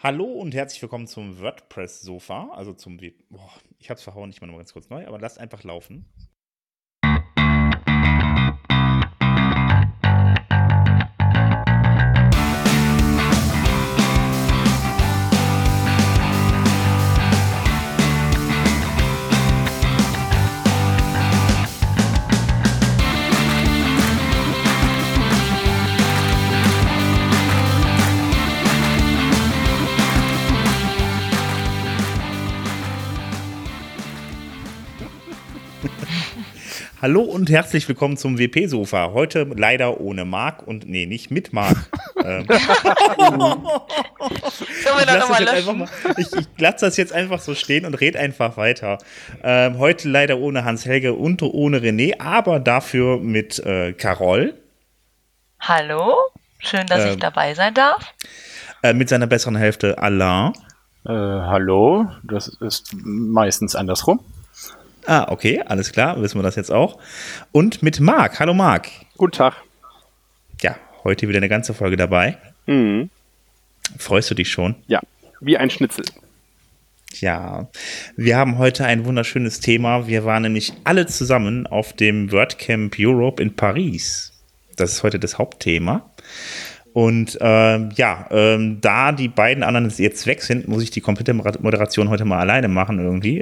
Hallo und herzlich willkommen zum WordPress-Sofa, also ich hab's verhauen, ich mache mal ganz kurz neu, aber lasst einfach laufen. Hallo und herzlich willkommen zum WP-Sofa. Heute leider ohne Marc und nicht mit Marc. Sollen wir das nochmal löschen? Ich lasse das jetzt einfach so stehen und red einfach weiter. Heute leider ohne Hans-Helge und ohne René, aber dafür mit Carol. Hallo, schön, dass ich dabei sein darf. Mit seiner besseren Hälfte Alain. Hallo, das ist meistens andersrum. Ah, okay, alles klar, wissen wir das jetzt auch. Und mit Marc. Hallo Marc. Guten Tag. Ja, heute wieder eine ganze Folge dabei. Mhm. Freust du dich schon? Ja, wie ein Schnitzel. Ja, wir haben heute ein wunderschönes Thema. Wir waren nämlich alle zusammen auf dem WordCamp Europe in Paris. Das ist heute das Hauptthema. Und da die beiden anderen jetzt weg sind, muss ich die komplette Moderation heute mal alleine machen irgendwie.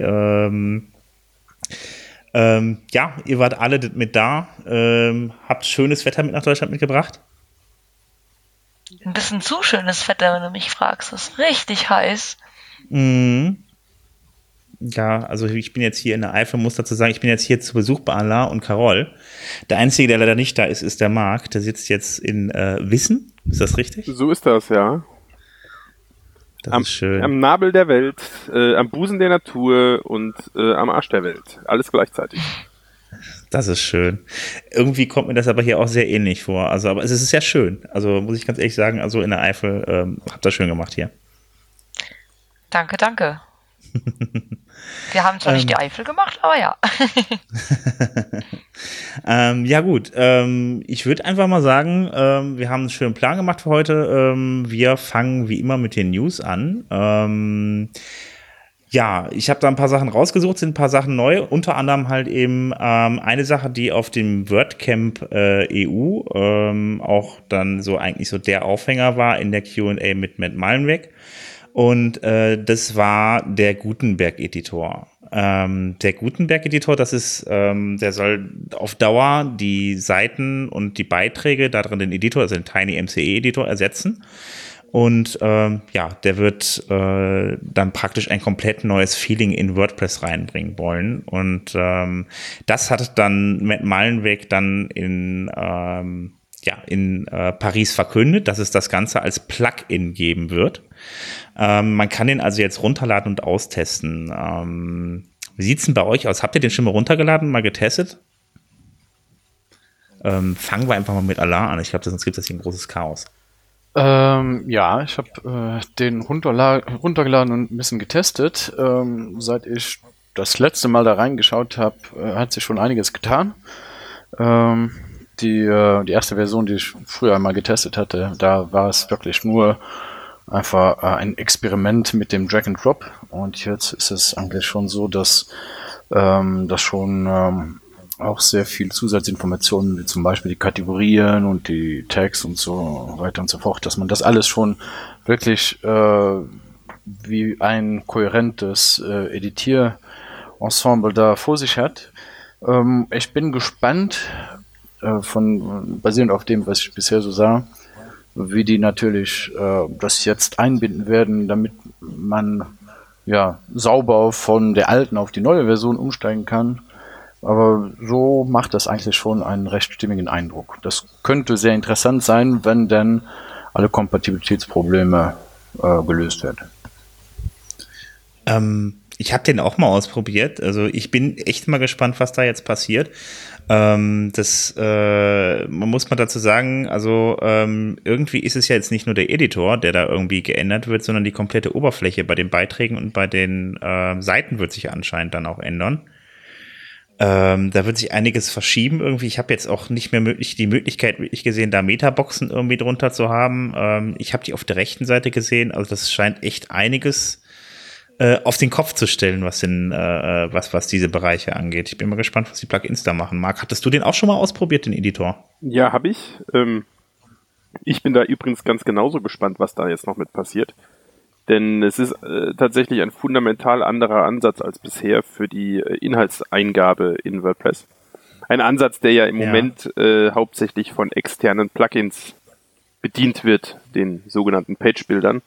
Ihr wart alle mit da, habt schönes Wetter mit nach Deutschland mitgebracht. Ein bisschen zu schönes Wetter, wenn du mich fragst. Es ist richtig heiß. Mhm. Ja, also ich bin jetzt hier in der Eifel, muss dazu sagen, ich bin jetzt hier zu Besuch bei Alain und Carol. Der Einzige, der leider nicht da ist, ist der Marc. Der sitzt jetzt in Wissen. Ist das richtig? So ist das, ja. Das ist schön. Am Nabel der Welt, am Busen der Natur und am Arsch der Welt. Alles gleichzeitig. Das ist schön. Irgendwie kommt mir das aber hier auch sehr ähnlich vor. Also, aber es ist sehr schön. Also muss ich ganz ehrlich sagen, also in der Eifel habt ihr schön gemacht hier. Danke, danke. Wir haben zwar nicht die Eifel gemacht, aber ja. Ja gut, ich würde einfach mal sagen, wir haben einen schönen Plan gemacht für heute. Wir fangen wie immer mit den News an. Ich habe da ein paar Sachen rausgesucht, sind ein paar Sachen neu, unter anderem halt eben eine Sache, die auf dem WordCamp EU auch dann so eigentlich so der Aufhänger war in der Q&A mit Matt Mullenweg. Und das war der Gutenberg-Editor. Der Gutenberg-Editor, das ist, der soll auf Dauer die Seiten und die Beiträge, da drin den Editor, also den Tiny MCE-Editor ersetzen. Und der wird dann praktisch ein komplett neues Feeling in WordPress reinbringen wollen. Und das hat dann Matt Mullenweg dann in Paris verkündet, dass es das Ganze als Plugin geben wird. Man kann den also jetzt runterladen und austesten. Wie sieht's denn bei euch aus? Habt ihr den schon mal runtergeladen, mal getestet? Fangen wir einfach mal mit Alain an. Ich glaube, sonst gibt es hier ein großes Chaos. Ich habe den runtergeladen und ein bisschen getestet. Seit ich das letzte Mal da reingeschaut habe, hat sich schon einiges getan. Die erste Version, die ich früher einmal getestet hatte, da war es wirklich nur einfach ein Experiment mit dem Drag and Drop. Und jetzt ist es eigentlich schon so, dass das schon auch sehr viel Zusatzinformationen, wie zum Beispiel die Kategorien und die Tags und so weiter und so fort, dass man das alles schon wirklich wie ein kohärentes Editierensemble da vor sich hat. Ich bin gespannt, basierend auf dem, was ich bisher so sah, wie die natürlich das jetzt einbinden werden, damit man sauber von der alten auf die neue Version umsteigen kann. Aber so macht das eigentlich schon einen recht stimmigen Eindruck. Das könnte sehr interessant sein, wenn dann alle Kompatibilitätsprobleme gelöst werden. Ich habe den auch mal ausprobiert. Also ich bin echt mal gespannt, was da jetzt passiert. Man muss mal dazu sagen, also irgendwie ist es ja jetzt nicht nur der Editor, der da irgendwie geändert wird, sondern die komplette Oberfläche bei den Beiträgen und bei den Seiten wird sich anscheinend dann auch ändern. Da wird sich einiges verschieben irgendwie. Ich habe jetzt auch nicht mehr die Möglichkeit wirklich gesehen, da Metaboxen irgendwie drunter zu haben. Ich habe die auf der rechten Seite gesehen. Also das scheint echt einiges auf den Kopf zu stellen, was diese Bereiche angeht. Ich bin mal gespannt, was die Plugins da machen. Marc, hattest du den auch schon mal ausprobiert, den Editor? Ja, habe ich. Ich bin da übrigens ganz genauso gespannt, was da jetzt noch mit passiert. Denn es ist tatsächlich ein fundamental anderer Ansatz als bisher für die Inhaltseingabe in WordPress. Ein Ansatz, der ja im Moment hauptsächlich von externen Plugins bedient wird, den sogenannten Page-Bildern.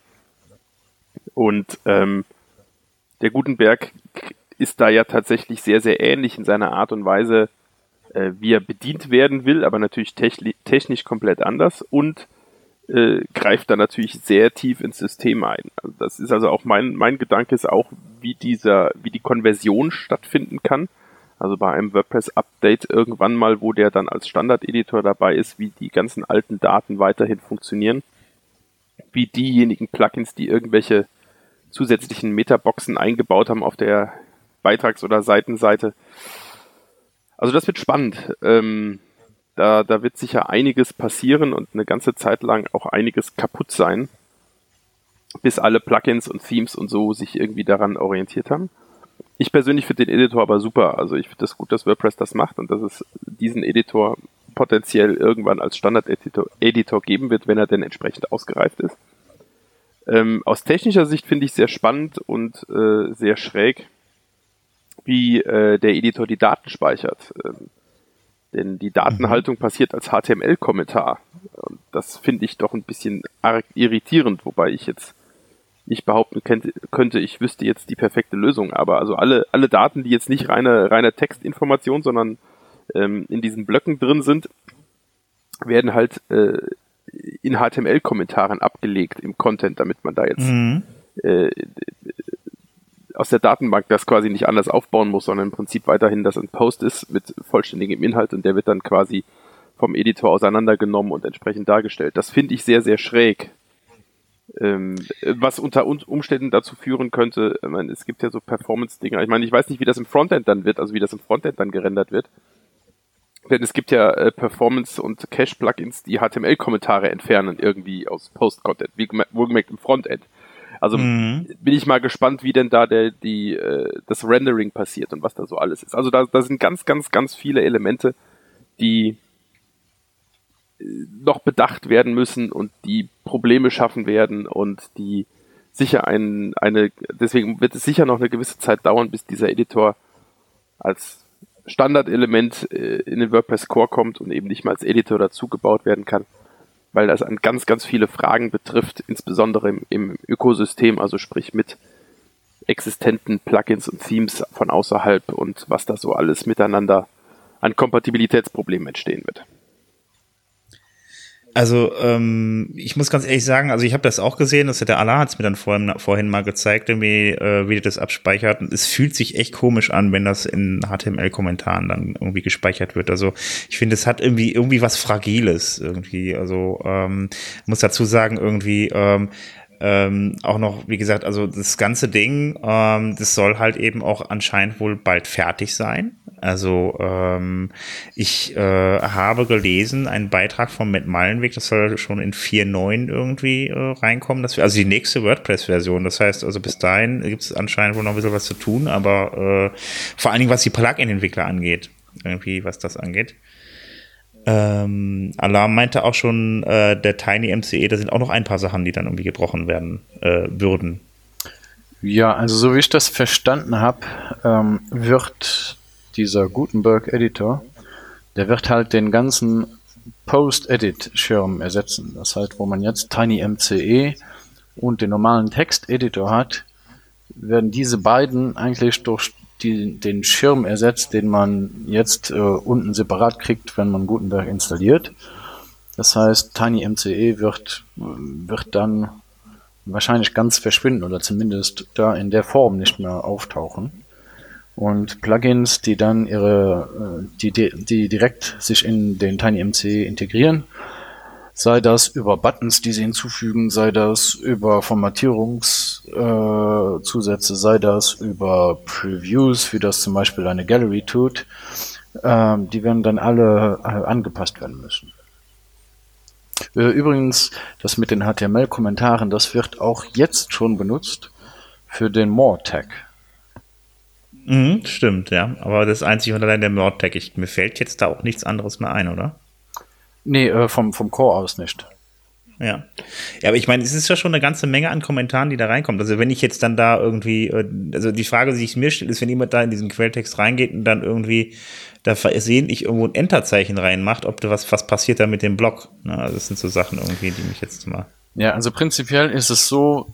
Und der Gutenberg ist da ja tatsächlich sehr, sehr ähnlich in seiner Art und Weise, wie er bedient werden will, aber natürlich technisch komplett anders und greift da natürlich sehr tief ins System ein. Also das ist also auch mein Gedanke ist auch, wie die Konversion stattfinden kann. Also bei einem WordPress-Update irgendwann mal, wo der dann als Standard-Editor dabei ist, wie die ganzen alten Daten weiterhin funktionieren, wie diejenigen Plugins, die irgendwelche zusätzlichen Metaboxen eingebaut haben auf der Beitrags- oder Seitenseite. Also das wird spannend. Da wird sicher einiges passieren und eine ganze Zeit lang auch einiges kaputt sein, bis alle Plugins und Themes und so sich irgendwie daran orientiert haben. Ich persönlich finde den Editor aber super. Also ich finde es gut, dass WordPress das macht und dass es diesen Editor potenziell irgendwann als Standard-Editor geben wird, wenn er denn entsprechend ausgereift ist. Aus technischer Sicht finde ich sehr spannend und sehr schräg, wie der Editor die Daten speichert. Denn die Datenhaltung passiert als HTML-Kommentar. Und das finde ich doch ein bisschen arg irritierend, wobei ich jetzt nicht behaupten könnte, ich wüsste jetzt die perfekte Lösung. Aber also alle Daten, die jetzt nicht reine Textinformation, sondern in diesen Blöcken drin sind, werden halt in HTML-Kommentaren abgelegt im Content, damit man da jetzt aus der Datenbank das quasi nicht anders aufbauen muss, sondern im Prinzip weiterhin das ein Post ist mit vollständigem Inhalt und der wird dann quasi vom Editor auseinandergenommen und entsprechend dargestellt. Das finde ich sehr, sehr schräg. Was unter Umständen dazu führen könnte, ich meine, es gibt ja so Performance-Dinger. Ich meine, ich weiß nicht, wie das im Frontend dann wird, also wie das im Frontend dann gerendert wird. Denn es gibt ja Performance- und Cache-Plugins, die HTML-Kommentare entfernen irgendwie aus Post-Content, wie wohlgemerkt im Frontend. Also bin ich mal gespannt, wie denn da das Rendering passiert und was da so alles ist. Also da sind ganz, ganz, ganz viele Elemente, die noch bedacht werden müssen und die Probleme schaffen werden und die sicher deswegen wird es sicher noch eine gewisse Zeit dauern, bis dieser Editor als Standardelement in den WordPress Core kommt und eben nicht mal als Editor dazugebaut werden kann, weil das an ganz, ganz viele Fragen betrifft, insbesondere im Ökosystem, also sprich mit existenten Plugins und Themes von außerhalb und was da so alles miteinander an Kompatibilitätsproblemen entstehen wird. Also ich muss ganz ehrlich sagen, also ich habe das auch gesehen, der Alain hat es mir dann vorhin mal gezeigt, wie der das abspeichert. Und es fühlt sich echt komisch an, wenn das in HTML-Kommentaren dann irgendwie gespeichert wird. Also ich finde, es hat irgendwie was Fragiles irgendwie. Also muss dazu sagen, irgendwie auch noch, wie gesagt, also das ganze Ding, das soll halt eben auch anscheinend wohl bald fertig sein. Also ich habe gelesen, einen Beitrag von Matt Mullenweg, das soll schon in 4.9 irgendwie reinkommen. Also die nächste WordPress-Version. Das heißt, also bis dahin gibt es anscheinend wohl noch ein bisschen was zu tun, aber vor allen Dingen, was die Plugin-Entwickler angeht, irgendwie, was das angeht. Alarm meinte auch schon, der Tiny MCE, da sind auch noch ein paar Sachen, die dann irgendwie gebrochen werden würden. Ja, also so wie ich das verstanden habe, wird dieser Gutenberg-Editor, der wird halt den ganzen Post-Edit-Schirm ersetzen. Das heißt, wo man jetzt Tiny MCE und den normalen Text-Editor hat, werden diese beiden eigentlich durch den Schirm ersetzt, den man jetzt unten separat kriegt, wenn man Gutenberg installiert. Das heißt, Tiny MCE wird dann wahrscheinlich ganz verschwinden oder zumindest da in der Form nicht mehr auftauchen. Und Plugins, die dann die direkt sich in den Tiny MCE integrieren, sei das über Buttons, die sie hinzufügen, sei das über Formatierungssachen, Zusätze, sei das über Previews, wie das zum Beispiel eine Gallery tut, die werden dann alle angepasst werden müssen. Übrigens, das mit den HTML-Kommentaren, das wird auch jetzt schon benutzt für den More-Tag. Stimmt, ja. Aber das ist einzig und allein der More-Tag. Mir fällt jetzt da auch nichts anderes mehr ein, oder? Nee, vom Core aus nicht. Ja. Ja, aber ich meine, es ist ja schon eine ganze Menge an Kommentaren, die da reinkommt. Also wenn ich jetzt dann da irgendwie, also die Frage, die sich mir stellt, ist, wenn jemand da in diesen Quelltext reingeht und dann irgendwie da versehentlich irgendwo ein Enterzeichen reinmacht, ob da was passiert da mit dem Block. Na, also das sind so Sachen irgendwie, die mich jetzt mal... Ja, also prinzipiell ist es so,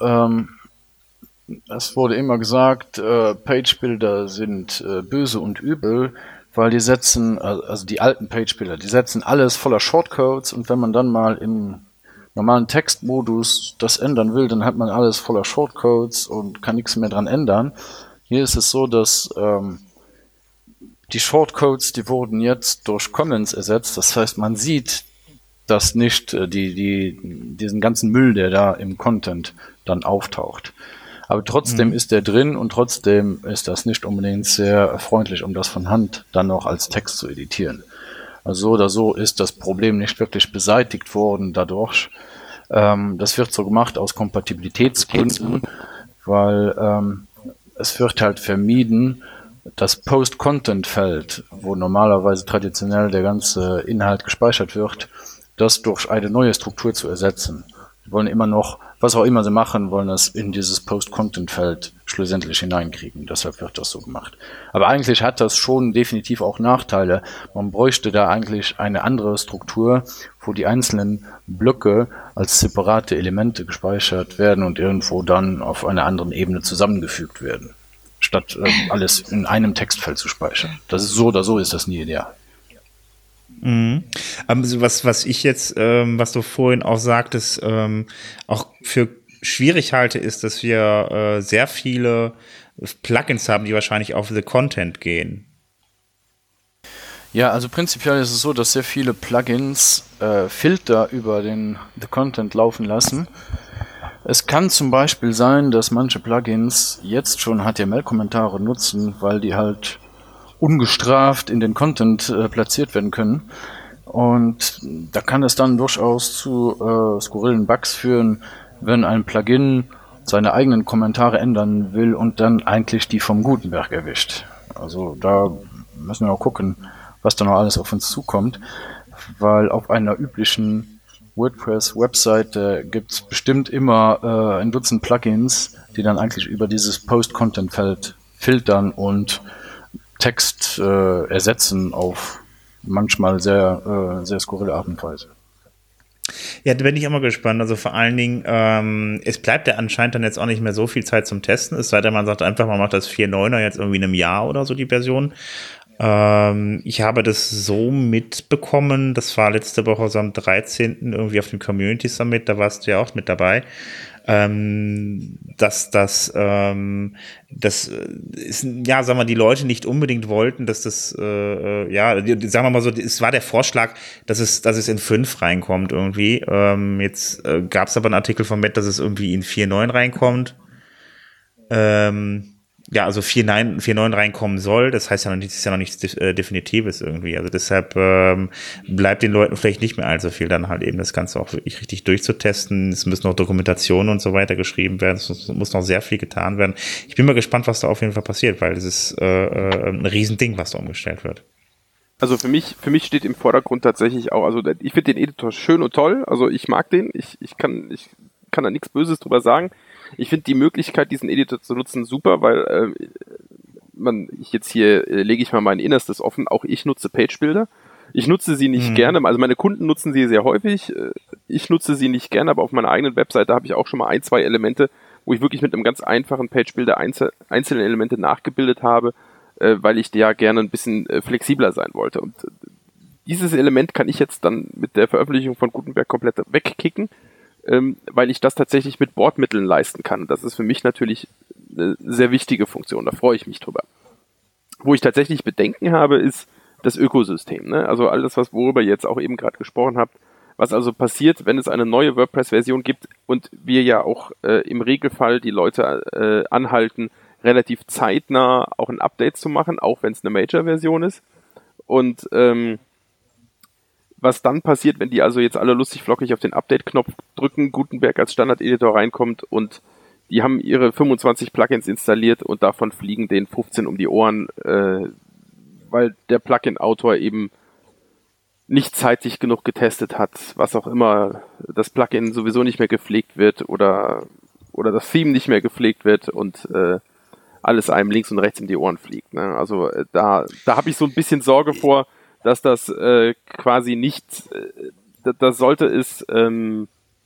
es wurde immer gesagt, Page-Builder sind böse und übel, weil die setzen, also die alten Page-Builder, die setzen alles voller Shortcodes, und wenn man dann mal im normalen Textmodus das ändern will, dann hat man alles voller Shortcodes und kann nichts mehr dran ändern. Hier ist es so, dass die Shortcodes, die wurden jetzt durch Comments ersetzt. Das heißt, man sieht das nicht, diesen ganzen Müll, der da im Content dann auftaucht. Aber trotzdem ist der drin, und trotzdem ist das nicht unbedingt sehr freundlich, um das von Hand dann noch als Text zu editieren. Also so oder so ist das Problem nicht wirklich beseitigt worden dadurch. Das wird so gemacht aus Kompatibilitätsgründen, weil es wird halt vermieden, das Post-Content-Feld, wo normalerweise traditionell der ganze Inhalt gespeichert wird, das durch eine neue Struktur zu ersetzen. Die wollen immer noch, was auch immer sie machen, wollen das in dieses Post-Content-Feld schlussendlich hineinkriegen. Deshalb wird das so gemacht. Aber eigentlich hat das schon definitiv auch Nachteile. Man bräuchte da eigentlich eine andere Struktur, wo die einzelnen Blöcke als separate Elemente gespeichert werden und irgendwo dann auf einer anderen Ebene zusammengefügt werden, statt alles in einem Textfeld zu speichern. Das ist so oder so, ist das nie ideal. Also was ich jetzt, was du vorhin auch sagtest, auch für schwierig halte, ist, dass wir sehr viele Plugins haben, die wahrscheinlich auf The Content gehen. Ja, also prinzipiell ist es so, dass sehr viele Plugins Filter über den The Content laufen lassen. Es kann zum Beispiel sein, dass manche Plugins jetzt schon HTML-Kommentare nutzen, weil die halt ungestraft in den Content platziert werden können. Und da kann es dann durchaus zu skurrilen Bugs führen, wenn ein Plugin seine eigenen Kommentare ändern will und dann eigentlich die vom Gutenberg erwischt. Also da müssen wir auch gucken, was da noch alles auf uns zukommt, weil auf einer üblichen WordPress-Webseite gibt es bestimmt immer ein Dutzend Plugins, die dann eigentlich über dieses Post-Content-Feld filtern und Text ersetzen auf manchmal sehr, sehr skurrile Art und Weise. Ja, da bin ich immer gespannt. Also vor allen Dingen, es bleibt ja anscheinend dann jetzt auch nicht mehr so viel Zeit zum Testen. Es sei denn, man sagt einfach, man macht das 4.9er jetzt irgendwie in einem Jahr oder so, die Version. Ich habe das so mitbekommen, das war letzte Woche so am 13. irgendwie auf dem Community Summit, da warst du ja auch mit dabei, dass das ist, ja, sagen wir, die Leute nicht unbedingt wollten, dass das, ja, sagen wir mal so, es war der Vorschlag, dass es in 5 reinkommt irgendwie. Jetzt gab es aber einen Artikel von Matt, dass es irgendwie in 4.9 reinkommt. Ja, also 4.9 reinkommen soll, das heißt ja noch nicht, das ist ja noch nichts Definitives irgendwie. Also deshalb bleibt den Leuten vielleicht nicht mehr allzu viel, dann halt eben das Ganze auch wirklich richtig durchzutesten. Es müssen noch Dokumentationen und so weiter geschrieben werden, es muss noch sehr viel getan werden. Ich bin mal gespannt, was da auf jeden Fall passiert, weil das ist ein Riesending, was da umgestellt wird. Also für mich steht im Vordergrund tatsächlich auch, also ich finde den Editor schön und toll, also ich mag den, ich kann da nichts Böses drüber sagen. Ich finde die Möglichkeit, diesen Editor zu nutzen, super, weil lege ich mal mein Innerstes offen, auch ich nutze Page-Builder. Ich nutze sie nicht gerne, also meine Kunden nutzen sie sehr häufig, ich nutze sie nicht gerne, aber auf meiner eigenen Webseite habe ich auch schon mal 1-2 Elemente, wo ich wirklich mit einem ganz einfachen Page-Builder einzelne Elemente nachgebildet habe, weil ich ja gerne ein bisschen flexibler sein wollte. Und dieses Element kann ich jetzt dann mit der Veröffentlichung von Gutenberg komplett wegkicken, weil ich das tatsächlich mit Bordmitteln leisten kann. Das ist für mich natürlich eine sehr wichtige Funktion, da freue ich mich drüber. Wo ich tatsächlich Bedenken habe, ist das Ökosystem. Ne? Also alles, worüber ihr jetzt auch eben gerade gesprochen habt, Was also passiert, wenn es eine neue WordPress-Version gibt und wir ja auch im Regelfall die Leute anhalten, relativ zeitnah auch ein Update zu machen, auch wenn es eine Major-Version ist. Und was dann passiert, wenn die also jetzt alle lustig flockig auf den Update-Knopf drücken, Gutenberg als Standard-Editor reinkommt und die haben ihre 25 Plugins installiert und davon fliegen denen 15 um die Ohren, weil der Plugin-Autor eben nicht zeitig genug getestet hat, was auch immer, das Plugin sowieso nicht mehr gepflegt wird oder das Theme nicht mehr gepflegt wird und alles einem links und rechts um die Ohren fliegt. Ne? Also da habe ich so ein bisschen Sorge vor, dass das quasi nicht, da sollte es eine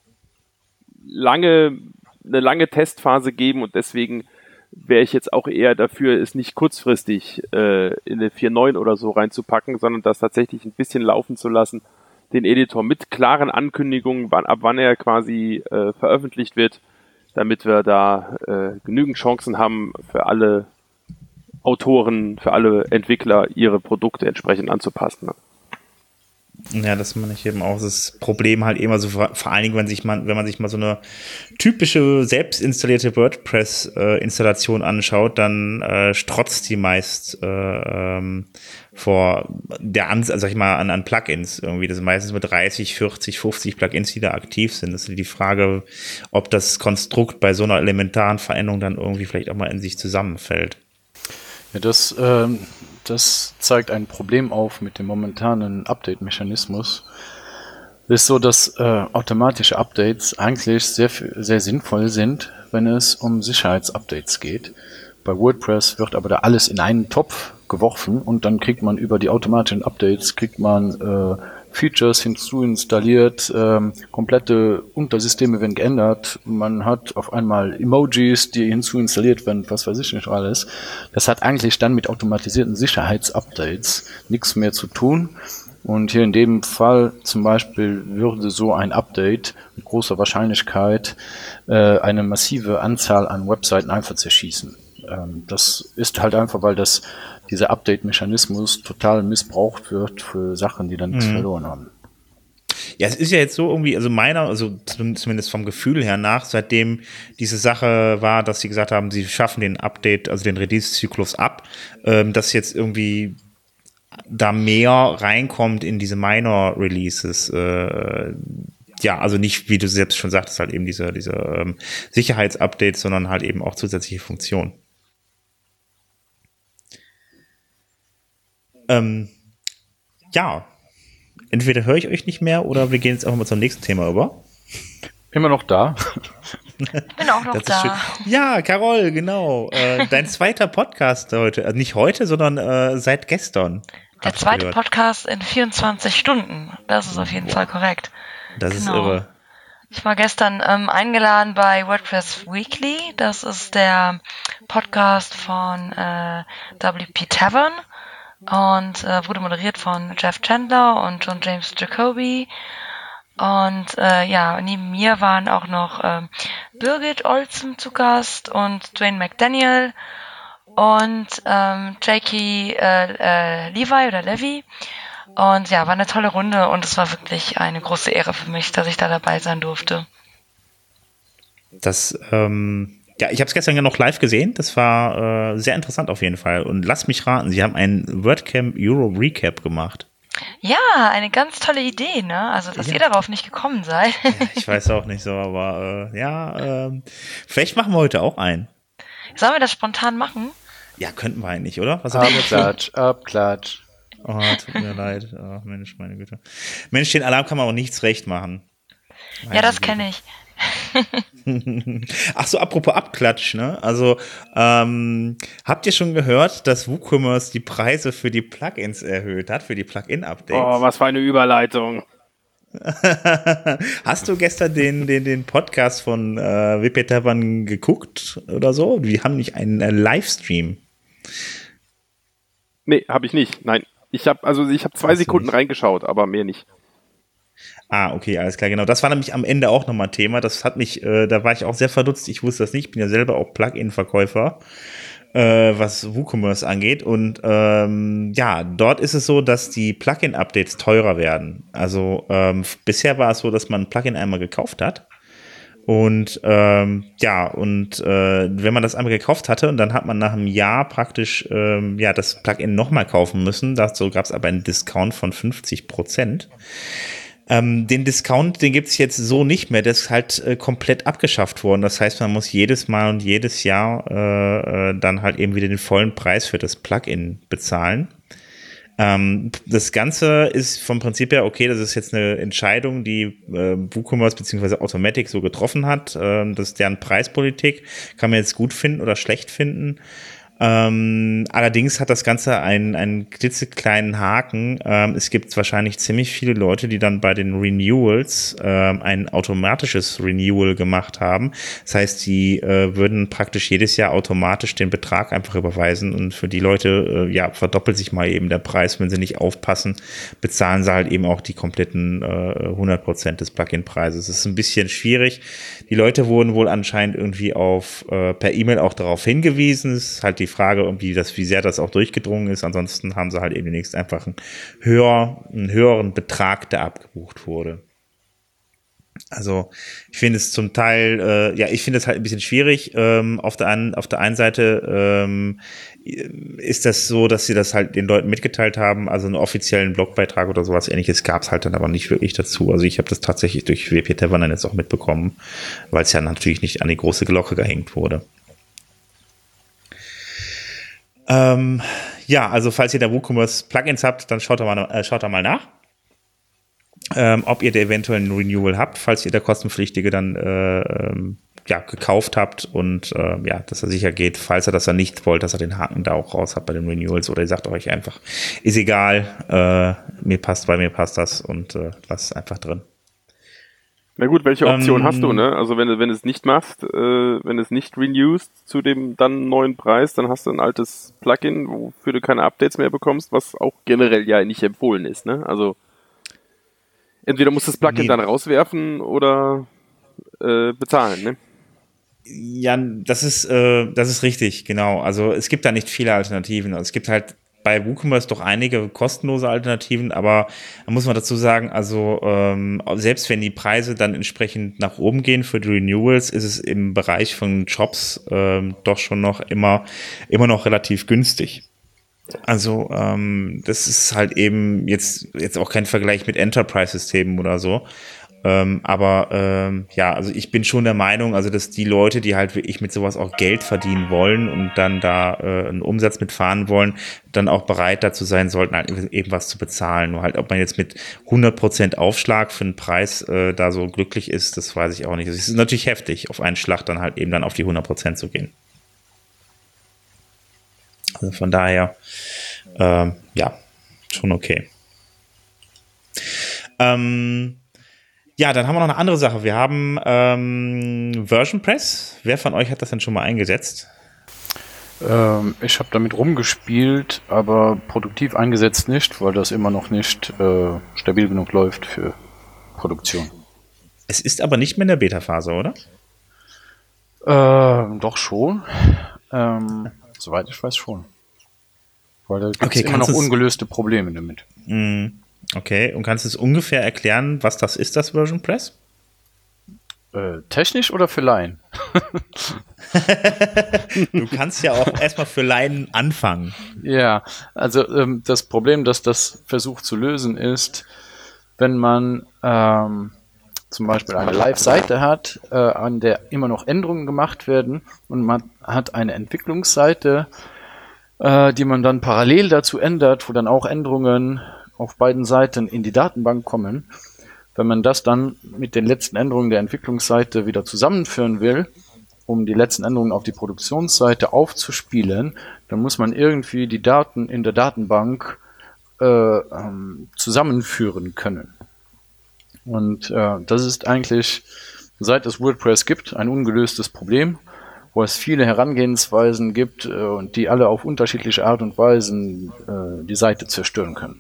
lange Testphase geben und deswegen wäre ich jetzt auch eher dafür, es nicht kurzfristig in eine 4.9 oder so reinzupacken, sondern das tatsächlich ein bisschen laufen zu lassen, den Editor mit klaren Ankündigungen, ab wann er quasi veröffentlicht wird, damit wir da genügend Chancen haben, für alle Autoren, für alle Entwickler ihre Produkte entsprechend anzupassen. Ne? Ja, das meine ich eben auch. Das Problem halt immer so, vor allen Dingen, wenn man sich mal so eine typische selbst installierte WordPress-Installation anschaut, dann strotzt die meist vor der sag ich mal, an Plugins irgendwie. Das sind meistens mit 30, 40, 50 Plugins, die da aktiv sind. Das ist die Frage, ob das Konstrukt bei so einer elementaren Veränderung dann irgendwie vielleicht auch mal in sich zusammenfällt. Ja, das zeigt ein Problem auf mit dem momentanen Update-Mechanismus. Es ist so, dass automatische Updates eigentlich sehr sinnvoll sind, wenn es um Sicherheitsupdates geht. Bei WordPress wird aber da alles in einen Topf geworfen und dann kriegt man über die automatischen Updates Features hinzuinstalliert, komplette Untersysteme werden geändert, man hat auf einmal Emojis, die hinzuinstalliert werden, was weiß ich nicht alles. Das hat eigentlich dann mit automatisierten Sicherheitsupdates nichts mehr zu tun. Und hier in dem Fall zum Beispiel würde so ein Update mit großer Wahrscheinlichkeit eine massive Anzahl an Webseiten einfach zerschießen. Das ist halt einfach, weil dieser Update-Mechanismus total missbraucht wird für Sachen, die dann nichts verloren haben. Ja, es ist ja jetzt so irgendwie, also zumindest vom Gefühl her nach, seitdem diese Sache war, dass sie gesagt haben, sie schaffen den Update, also den Release-Zyklus ab, dass jetzt irgendwie da mehr reinkommt in diese Minor-Releases. Ja, also nicht, wie du selbst schon sagtest, halt eben diese Sicherheitsupdates, sondern halt eben auch zusätzliche Funktionen. Ja, entweder höre ich euch nicht mehr oder wir gehen jetzt einfach mal zum nächsten Thema über. Immer noch da. Ich bin auch noch da. Ja, Carol, genau. Dein zweiter Podcast heute. Also nicht heute, sondern seit gestern. Der zweite Podcast in 24 Stunden. Das ist auf jeden Fall korrekt. Das ist irre. Ich war gestern eingeladen bei WordPress Weekly. Das ist der Podcast von WP Tavern. Und wurde moderiert von Jeff Chandler und John James Jacoby. Und neben mir waren auch noch Birgit Olsen zu Gast und Dwayne McDaniel und Jakey Levy. Und ja, war eine tolle Runde und es war wirklich eine große Ehre für mich, dass ich da dabei sein durfte. Ja, ich habe es gestern ja noch live gesehen. Das war sehr interessant auf jeden Fall. Und lasst mich raten, Sie haben einen WordCamp Euro Recap gemacht. Ja, eine ganz tolle Idee, ne? Also, dass ihr darauf nicht gekommen seid. Ja, ich weiß auch nicht so, aber vielleicht machen wir heute auch einen. Sollen wir das spontan machen? Ja, könnten wir eigentlich, oder? Was Abklatsch. Oh, tut mir leid. Oh, Mensch, meine Güte. Mensch, den Alarm kann man auch nichts recht machen. Ja, das kenne ich. Ach so, apropos Abklatsch, ne? Also, habt ihr schon gehört, dass WooCommerce die Preise für die Plugins erhöht hat, für die Plugin-Updates? Oh, was für eine Überleitung. Hast du gestern den Podcast von WP Tavern geguckt oder so? Die haben nicht einen Livestream. Nee, habe ich nicht. Nein. Ich habe 2 Sekunden reingeschaut, aber mehr nicht. Ah, okay, alles klar, genau. Das war nämlich am Ende auch nochmal Thema. Das hat mich, da war ich auch sehr verdutzt. Ich wusste das nicht. Ich bin ja selber auch Plugin-Verkäufer. was WooCommerce angeht. Und ja, dort ist es so, dass die Plugin-Updates teurer werden. Also bisher war es so, dass man ein Plugin einmal gekauft hat. Und ja, und wenn man das einmal gekauft hatte und dann hat man nach einem Jahr praktisch ja, das Plugin nochmal kaufen müssen. Dazu gab es aber einen Discount von 50%. Den Discount, den gibt es jetzt so nicht mehr, der ist halt komplett abgeschafft worden. Das heißt, man muss jedes Mal und jedes Jahr dann halt eben wieder den vollen Preis für das Plugin bezahlen. Das Ganze ist vom Prinzip her okay, das ist jetzt eine Entscheidung, die WooCommerce bzw. Automattic so getroffen hat. Das ist deren Preispolitik, kann man jetzt gut finden oder schlecht finden. Allerdings hat das Ganze einen klitzekleinen Haken. Es gibt wahrscheinlich ziemlich viele Leute, die dann bei den Renewals ein automatisches Renewal gemacht haben. Das heißt, die würden praktisch jedes Jahr automatisch den Betrag einfach überweisen und für die Leute ja verdoppelt sich mal eben der Preis. Wenn sie nicht aufpassen, bezahlen sie halt eben auch die kompletten 100% des Plugin-Preises. Das ist ein bisschen schwierig. Die Leute wurden wohl anscheinend irgendwie per E-Mail auch darauf hingewiesen. Es ist halt die Frage, irgendwie, wie sehr das auch durchgedrungen ist. Ansonsten haben sie halt eben demnächst einfach einen höheren Betrag, der abgebucht wurde. Also ich finde es zum Teil, ja, ich finde es halt ein bisschen schwierig. Auf der einen Seite ist das so, dass sie das halt den Leuten mitgeteilt haben, also einen offiziellen Blogbeitrag oder sowas Ähnliches gab es halt dann aber nicht wirklich dazu. Also ich habe das tatsächlich durch WP Tavern dann jetzt auch mitbekommen, weil es ja natürlich nicht an die große Glocke gehängt wurde. Ja, also falls ihr da WooCommerce Plugins habt, dann schaut da mal nach, ob ihr da eventuell ein Renewal habt, falls ihr der kostenpflichtige dann ja, gekauft habt und ja, dass er sicher geht, falls er das dann nicht wollt, dass er den Haken da auch raus hat bei den Renewals oder ihr sagt euch einfach, ist egal, mir passt das und lasst es einfach drin. Na gut, welche Option hast du, ne? Also wenn du es nicht machst, wenn es nicht renewst zu dem dann neuen Preis, dann hast du ein altes Plugin, wofür du keine Updates mehr bekommst, was auch generell ja nicht empfohlen ist, ne? Also entweder musst du das Plugin dann rauswerfen oder bezahlen, ne? Ja, das ist richtig, genau. Also es gibt da nicht viele Alternativen. Also es gibt halt bei WooCommerce doch einige kostenlose Alternativen, aber da muss man dazu sagen, also selbst wenn die Preise dann entsprechend nach oben gehen für die Renewals, ist es im Bereich von Shops doch schon noch immer noch relativ günstig. Also das ist halt eben jetzt auch kein Vergleich mit Enterprise-Systemen oder so. Aber ja, also ich bin schon der Meinung, also dass die Leute, die halt wirklich mit sowas auch Geld verdienen wollen und dann da einen Umsatz mitfahren wollen, dann auch bereit dazu sein sollten, halt eben was zu bezahlen. Nur halt, ob man jetzt mit 100% Aufschlag für einen Preis da so glücklich ist, das weiß ich auch nicht. Also es ist natürlich heftig, auf einen Schlag dann halt eben dann auf die 100% zu gehen. Also von daher, ja, schon okay. Ja, dann haben wir noch eine andere Sache. Wir haben VersionPress. Wer von euch hat das denn schon mal eingesetzt? Ich habe damit rumgespielt, aber produktiv eingesetzt nicht, weil das immer noch nicht stabil genug läuft für Produktion. Es ist aber nicht mehr in der Beta-Phase, oder? Doch schon. Soweit ich weiß schon. Weil da gibt es immer noch ungelöste Probleme damit. Okay, und kannst du es ungefähr erklären, was das ist, das VersionPress? Technisch oder für Laien? Du kannst ja auch erstmal für Laien anfangen. Ja, also das Problem, das das versucht zu lösen, ist, wenn man zum Beispiel eine Live-Seite hat, an der immer noch Änderungen gemacht werden und man hat eine Entwicklungsseite, die man dann parallel dazu ändert, wo dann auch Änderungen auf beiden Seiten in die Datenbank kommen. Wenn man das dann mit den letzten Änderungen der Entwicklungsseite wieder zusammenführen will, um die letzten Änderungen auf die Produktionsseite aufzuspielen, dann muss man irgendwie die Daten in der Datenbank zusammenführen können. Und das ist eigentlich, seit es WordPress gibt, ein ungelöstes Problem, wo es viele Herangehensweisen gibt und die alle auf unterschiedliche Art und Weisen die Seite zerstören können.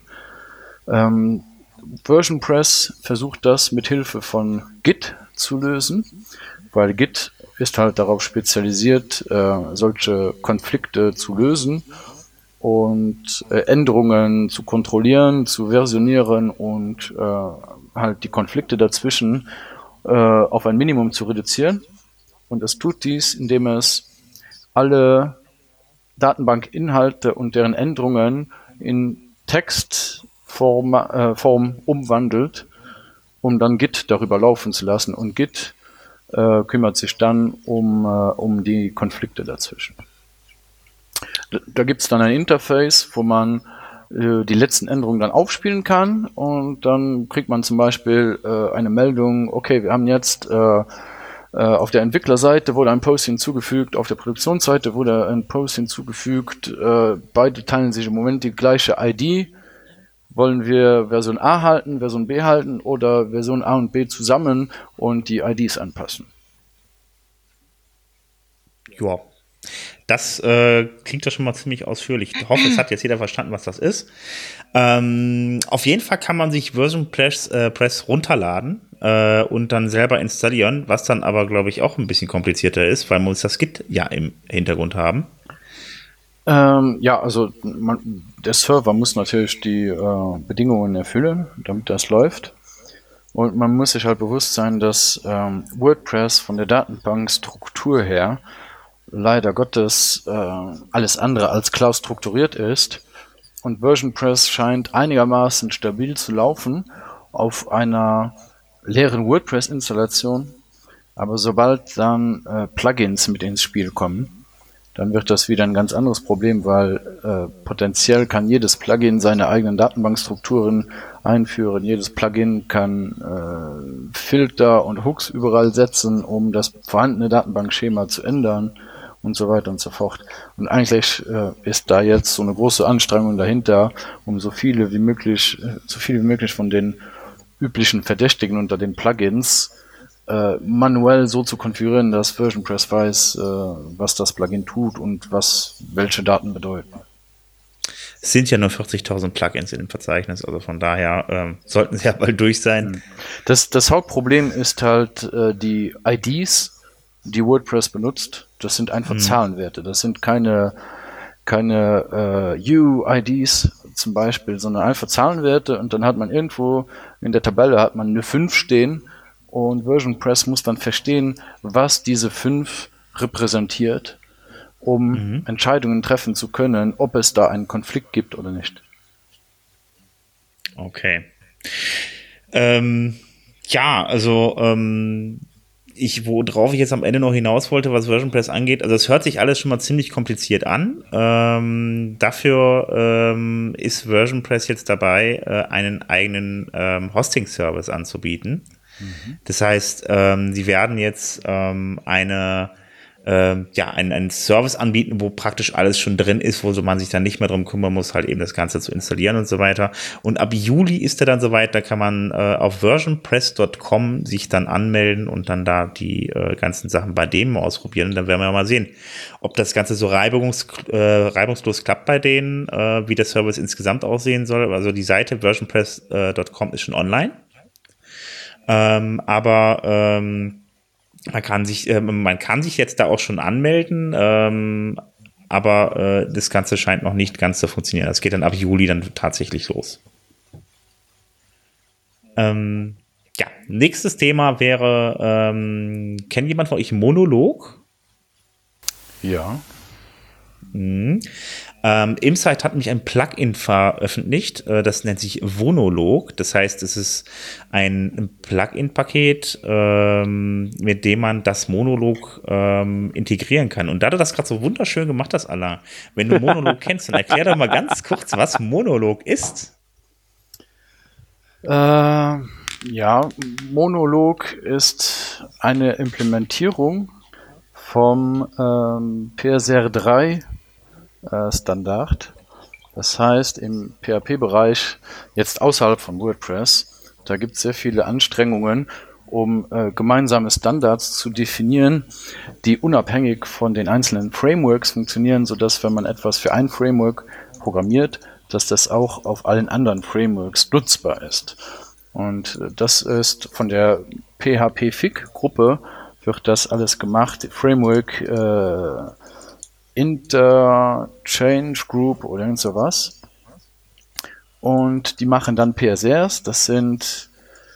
VersionPress versucht das mit Hilfe von Git zu lösen, weil Git ist halt darauf spezialisiert, solche Konflikte zu lösen und Änderungen zu kontrollieren, zu versionieren und halt die Konflikte dazwischen auf ein Minimum zu reduzieren. Und es tut dies, indem es alle Datenbankinhalte und deren Änderungen in Textform umwandelt, um dann Git darüber laufen zu lassen. Und Git kümmert sich dann um die Konflikte dazwischen. Da gibt es dann ein Interface, wo man die letzten Änderungen dann aufspielen kann und dann kriegt man zum Beispiel eine Meldung, okay, wir haben jetzt auf der Entwicklerseite wurde ein Post hinzugefügt, auf der Produktionsseite wurde ein Post hinzugefügt, beide teilen sich im Moment die gleiche ID. Wollen wir Version A halten, Version B halten oder Version A und B zusammen und die IDs anpassen? Ja, das klingt ja schon mal ziemlich ausführlich. Ich hoffe, es hat jetzt jeder verstanden, was das ist. Auf jeden Fall kann man sich Version Press runterladen und dann selber installieren, was dann aber, glaube ich, auch ein bisschen komplizierter ist, weil man muss das Git ja im Hintergrund haben. Ja, also der Server muss natürlich die Bedingungen erfüllen, damit das läuft. Und man muss sich halt bewusst sein, dass WordPress von der Datenbankstruktur her leider Gottes alles andere als klar strukturiert ist. Und VersionPress scheint einigermaßen stabil zu laufen auf einer leeren WordPress-Installation. Aber sobald dann Plugins mit ins Spiel kommen, dann wird das wieder ein ganz anderes Problem, weil potenziell kann jedes Plugin seine eigenen Datenbankstrukturen einführen. Jedes Plugin kann Filter und Hooks überall setzen, um das vorhandene Datenbankschema zu ändern und so weiter und so fort. Und eigentlich ist da jetzt so eine große Anstrengung dahinter, um so viele wie möglich von den üblichen Verdächtigen unter den Plugins manuell so zu konfigurieren, dass VersionPress weiß, was das Plugin tut und welche Daten bedeuten. Es sind ja nur 40.000 Plugins in dem Verzeichnis, also von daher sollten sie ja bald durch sein. Das Hauptproblem ist halt die IDs, die WordPress benutzt. Das sind einfach Zahlenwerte. Das sind keine UIDs zum Beispiel, sondern einfach Zahlenwerte und dann hat man irgendwo in der Tabelle hat man eine 5 stehen. Und VersionPress muss dann verstehen, was diese 5 repräsentiert, um Entscheidungen treffen zu können, ob es da einen Konflikt gibt oder nicht. Okay. Ja, also worauf ich jetzt am Ende noch hinaus wollte, was VersionPress angeht, also es hört sich alles schon mal ziemlich kompliziert an. Dafür ist VersionPress jetzt dabei, einen eigenen Hosting-Service anzubieten. Das heißt, sie werden jetzt einen Service anbieten, wo praktisch alles schon drin ist, wo man sich dann nicht mehr drum kümmern muss, halt eben das Ganze zu installieren und so weiter. Und ab Juli ist er dann soweit, da kann man auf versionpress.com sich dann anmelden und dann da die ganzen Sachen bei dem ausprobieren. Und dann werden wir mal sehen, ob das Ganze so reibungslos klappt bei denen, wie der Service insgesamt aussehen soll. Also die Seite versionpress.com ist schon online. Aber man kann sich jetzt da auch schon anmelden, aber das Ganze scheint noch nicht ganz zu funktionieren. Das geht dann ab Juli dann tatsächlich los. Nächstes Thema wäre, kennt jemand von euch Monolog? Ja. Imsite hat nämlich ein Plugin veröffentlicht, das nennt sich Vonolog. Das heißt, es ist ein Plugin-Paket, mit dem man das Monolog integrieren kann. Und da du das gerade so wunderschön gemacht hast, Alain, wenn du Monolog kennst, dann erklär doch mal ganz kurz, was Monolog ist. Ja, Monolog ist eine Implementierung vom PSR3 Standard. Das heißt, im PHP-Bereich, jetzt außerhalb von WordPress, da gibt es sehr viele Anstrengungen, um gemeinsame Standards zu definieren, die unabhängig von den einzelnen Frameworks funktionieren, sodass, wenn man etwas für ein Framework programmiert, dass das auch auf allen anderen Frameworks nutzbar ist. Und das ist von der PHP-FIG-Gruppe wird das alles gemacht. Framework Interchange Group oder irgend sowas. Und die machen dann PSRs, das sind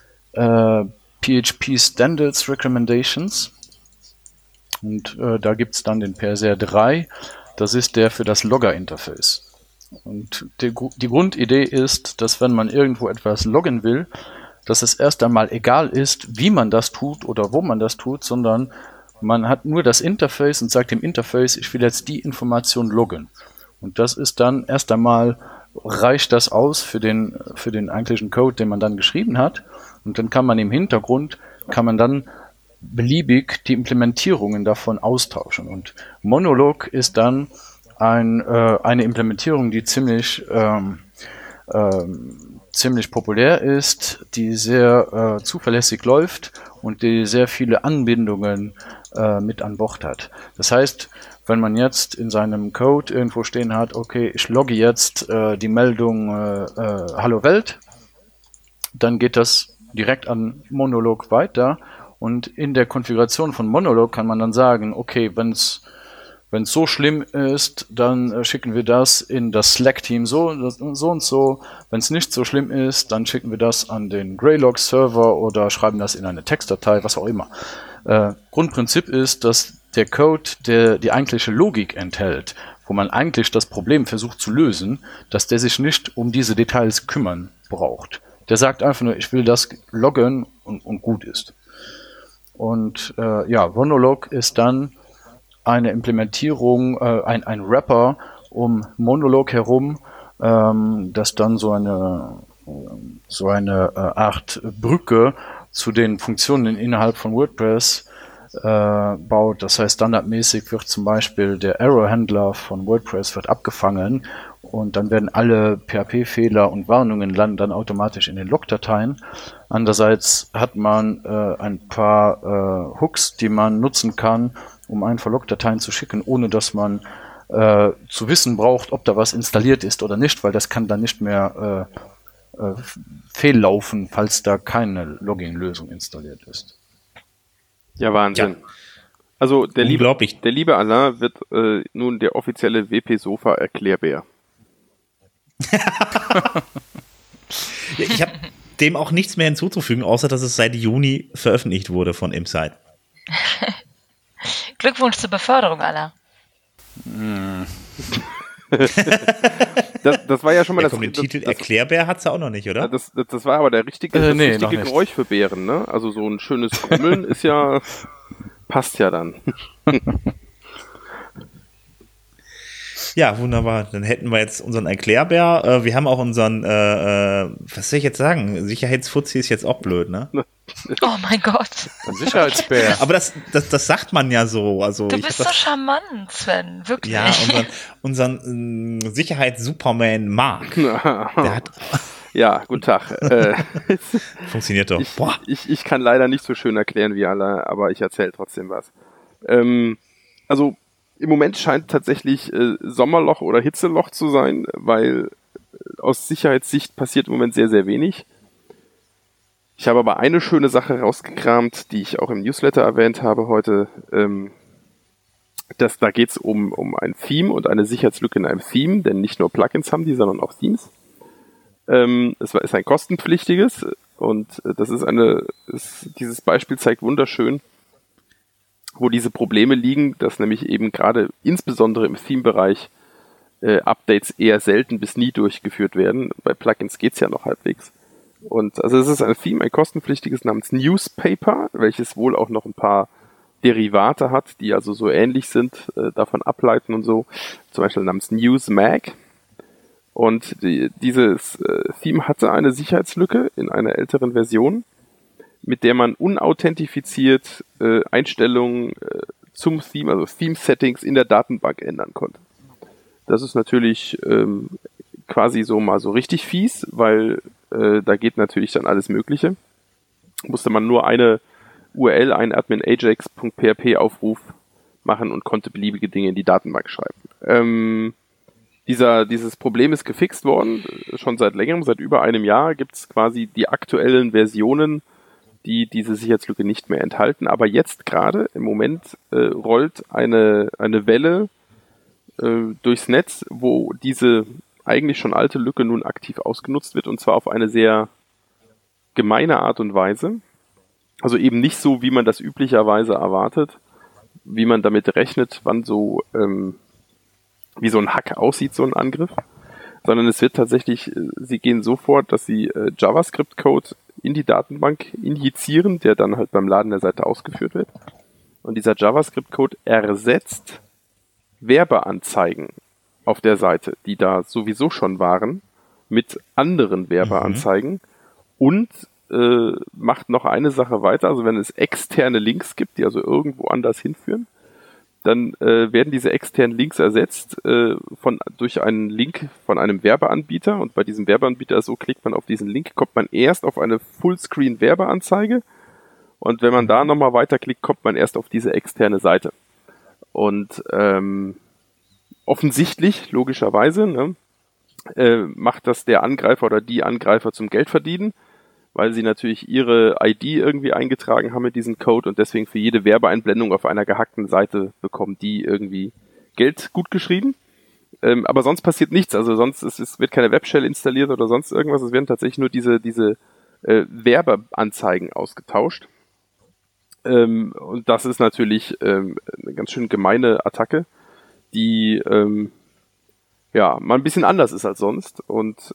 PHP Standards Recommendations. Und da gibt es dann den PSR 3, das ist der für das Logger-Interface. Und die Grundidee ist, dass wenn man irgendwo etwas loggen will, dass es erst einmal egal ist, wie man das tut oder wo man das tut, sondern man hat nur das Interface und sagt dem Interface, ich will jetzt die Information loggen. Und das ist dann erst einmal, reicht das aus für den eigentlichen Code, den man dann geschrieben hat. Und dann kann man im Hintergrund, dann beliebig die Implementierungen davon austauschen. Und Monolog ist dann eine Implementierung, die ziemlich populär ist, die sehr zuverlässig läuft und die sehr viele Anbindungen mit an Bord hat. Das heißt, wenn man jetzt in seinem Code irgendwo stehen hat, okay, ich logge jetzt die Meldung Hallo Welt, dann geht das direkt an Monolog weiter und in der Konfiguration von Monolog kann man dann sagen, okay, wenn es so schlimm ist, dann schicken wir das in das Slack-Team so und so. Wenn es nicht so schlimm ist, dann schicken wir das an den Greylog-Server oder schreiben das in eine Textdatei, was auch immer. Grundprinzip ist, dass der Code, der die eigentliche Logik enthält, wo man eigentlich das Problem versucht zu lösen, dass der sich nicht um diese Details kümmern braucht. Der sagt einfach nur, ich will das loggen und gut ist. Und Monolog ist dann eine Implementierung, ein Wrapper um Monolog herum, das dann so eine Art Brücke zu den Funktionen innerhalb von WordPress baut. Das heißt, standardmäßig wird zum Beispiel der Error-Händler von WordPress wird abgefangen und dann werden alle PHP-Fehler und Warnungen landen dann automatisch in den Logdateien. Andererseits hat man ein paar Hooks, die man nutzen kann, um einfach Logdateien zu schicken, ohne dass man zu wissen braucht, ob da was installiert ist oder nicht, weil das kann dann nicht mehr fehllaufen, falls da keine Logging-Lösung installiert ist. Ja, Wahnsinn. Ja. Also der liebe Alain wird nun der offizielle WP-Sofa-Erklärbär. Ich habe dem auch nichts mehr hinzuzufügen, außer dass es seit Juni veröffentlicht wurde von Inside. Glückwunsch zur Beförderung, Alain. Das war ja schon mal den Titel Erklärbär hat es ja auch noch nicht, oder? Das war aber der richtige Geräusch für Bären, ne? Also so ein schönes Grummeln ist ja, passt ja dann. Ja, wunderbar. Dann hätten wir jetzt unseren Erklärbär. Wir haben auch unseren, was soll ich jetzt sagen? Sicherheitsfuzzi ist jetzt auch blöd, ne? Oh mein Gott. Ein Sicherheitsbär. Aber das sagt man ja so. Also, du bist so charmant, Sven. Wirklich. Ja, unseren Sicherheits-Superman Mark. Der hat... Ja, guten Tag. Funktioniert doch. Ich kann leider nicht so schön erklären wie alle, aber ich erzähle trotzdem was. Also im Moment scheint tatsächlich Sommerloch oder Hitzeloch zu sein, weil aus Sicherheitssicht passiert im Moment sehr, sehr wenig. Ich habe aber eine schöne Sache rausgekramt, die ich auch im Newsletter erwähnt habe heute. Da geht es um ein Theme und eine Sicherheitslücke in einem Theme, denn nicht nur Plugins haben die, sondern auch Themes. Es ist ein kostenpflichtiges und dieses Beispiel zeigt wunderschön, wo diese Probleme liegen, dass nämlich eben gerade insbesondere im Theme-Bereich Updates eher selten bis nie durchgeführt werden. Bei Plugins geht's ja noch halbwegs. Und also es ist ein Theme, ein kostenpflichtiges namens Newspaper, welches wohl auch noch ein paar Derivate hat, die also so ähnlich sind, davon ableiten und so. Zum Beispiel namens Newsmag. Und dieses Theme hatte eine Sicherheitslücke in einer älteren Version, mit der man unauthentifiziert Einstellungen zum Theme, also Theme-Settings in der Datenbank ändern konnte. Das ist natürlich quasi so mal so richtig fies, weil da geht natürlich dann alles Mögliche. Musste man nur eine URL, einen admin-ajax.php Aufruf machen und konnte beliebige Dinge in die Datenbank schreiben. Dieses Problem ist gefixt worden, schon seit längerem, seit über einem Jahr gibt es quasi die aktuellen Versionen die diese Sicherheitslücke nicht mehr enthalten. Aber jetzt gerade im Moment rollt eine Welle durchs Netz, wo diese eigentlich schon alte Lücke nun aktiv ausgenutzt wird, und zwar auf eine sehr gemeine Art und Weise. Also eben nicht so, wie man das üblicherweise erwartet, wie man damit rechnet, wann so wie so ein Hack aussieht, so ein Angriff, sondern es wird tatsächlich, sie gehen so vor, dass sie JavaScript-Code in die Datenbank injizieren, der dann halt beim Laden der Seite ausgeführt wird. Und dieser JavaScript-Code ersetzt Werbeanzeigen auf der Seite, die da sowieso schon waren, mit anderen Werbeanzeigen und macht noch eine Sache weiter. Also wenn es externe Links gibt, die also irgendwo anders hinführen, dann werden diese externen Links ersetzt durch einen Link von einem Werbeanbieter, und bei diesem Werbeanbieter so, klickt man auf diesen Link, kommt man erst auf eine Fullscreen-Werbeanzeige, und wenn man da nochmal weiterklickt, kommt man erst auf diese externe Seite. Und offensichtlich, logischerweise, ne, macht das der Angreifer oder die Angreifer zum Geldverdienen, weil sie natürlich ihre ID irgendwie eingetragen haben mit diesem Code und deswegen für jede Werbeeinblendung auf einer gehackten Seite bekommen die irgendwie Geld gut geschrieben. Aber sonst passiert nichts, also sonst wird keine Webshell installiert oder sonst irgendwas, es werden tatsächlich nur diese Werbeanzeigen ausgetauscht. Und das ist natürlich eine ganz schön gemeine Attacke, die mal ein bisschen anders ist als sonst und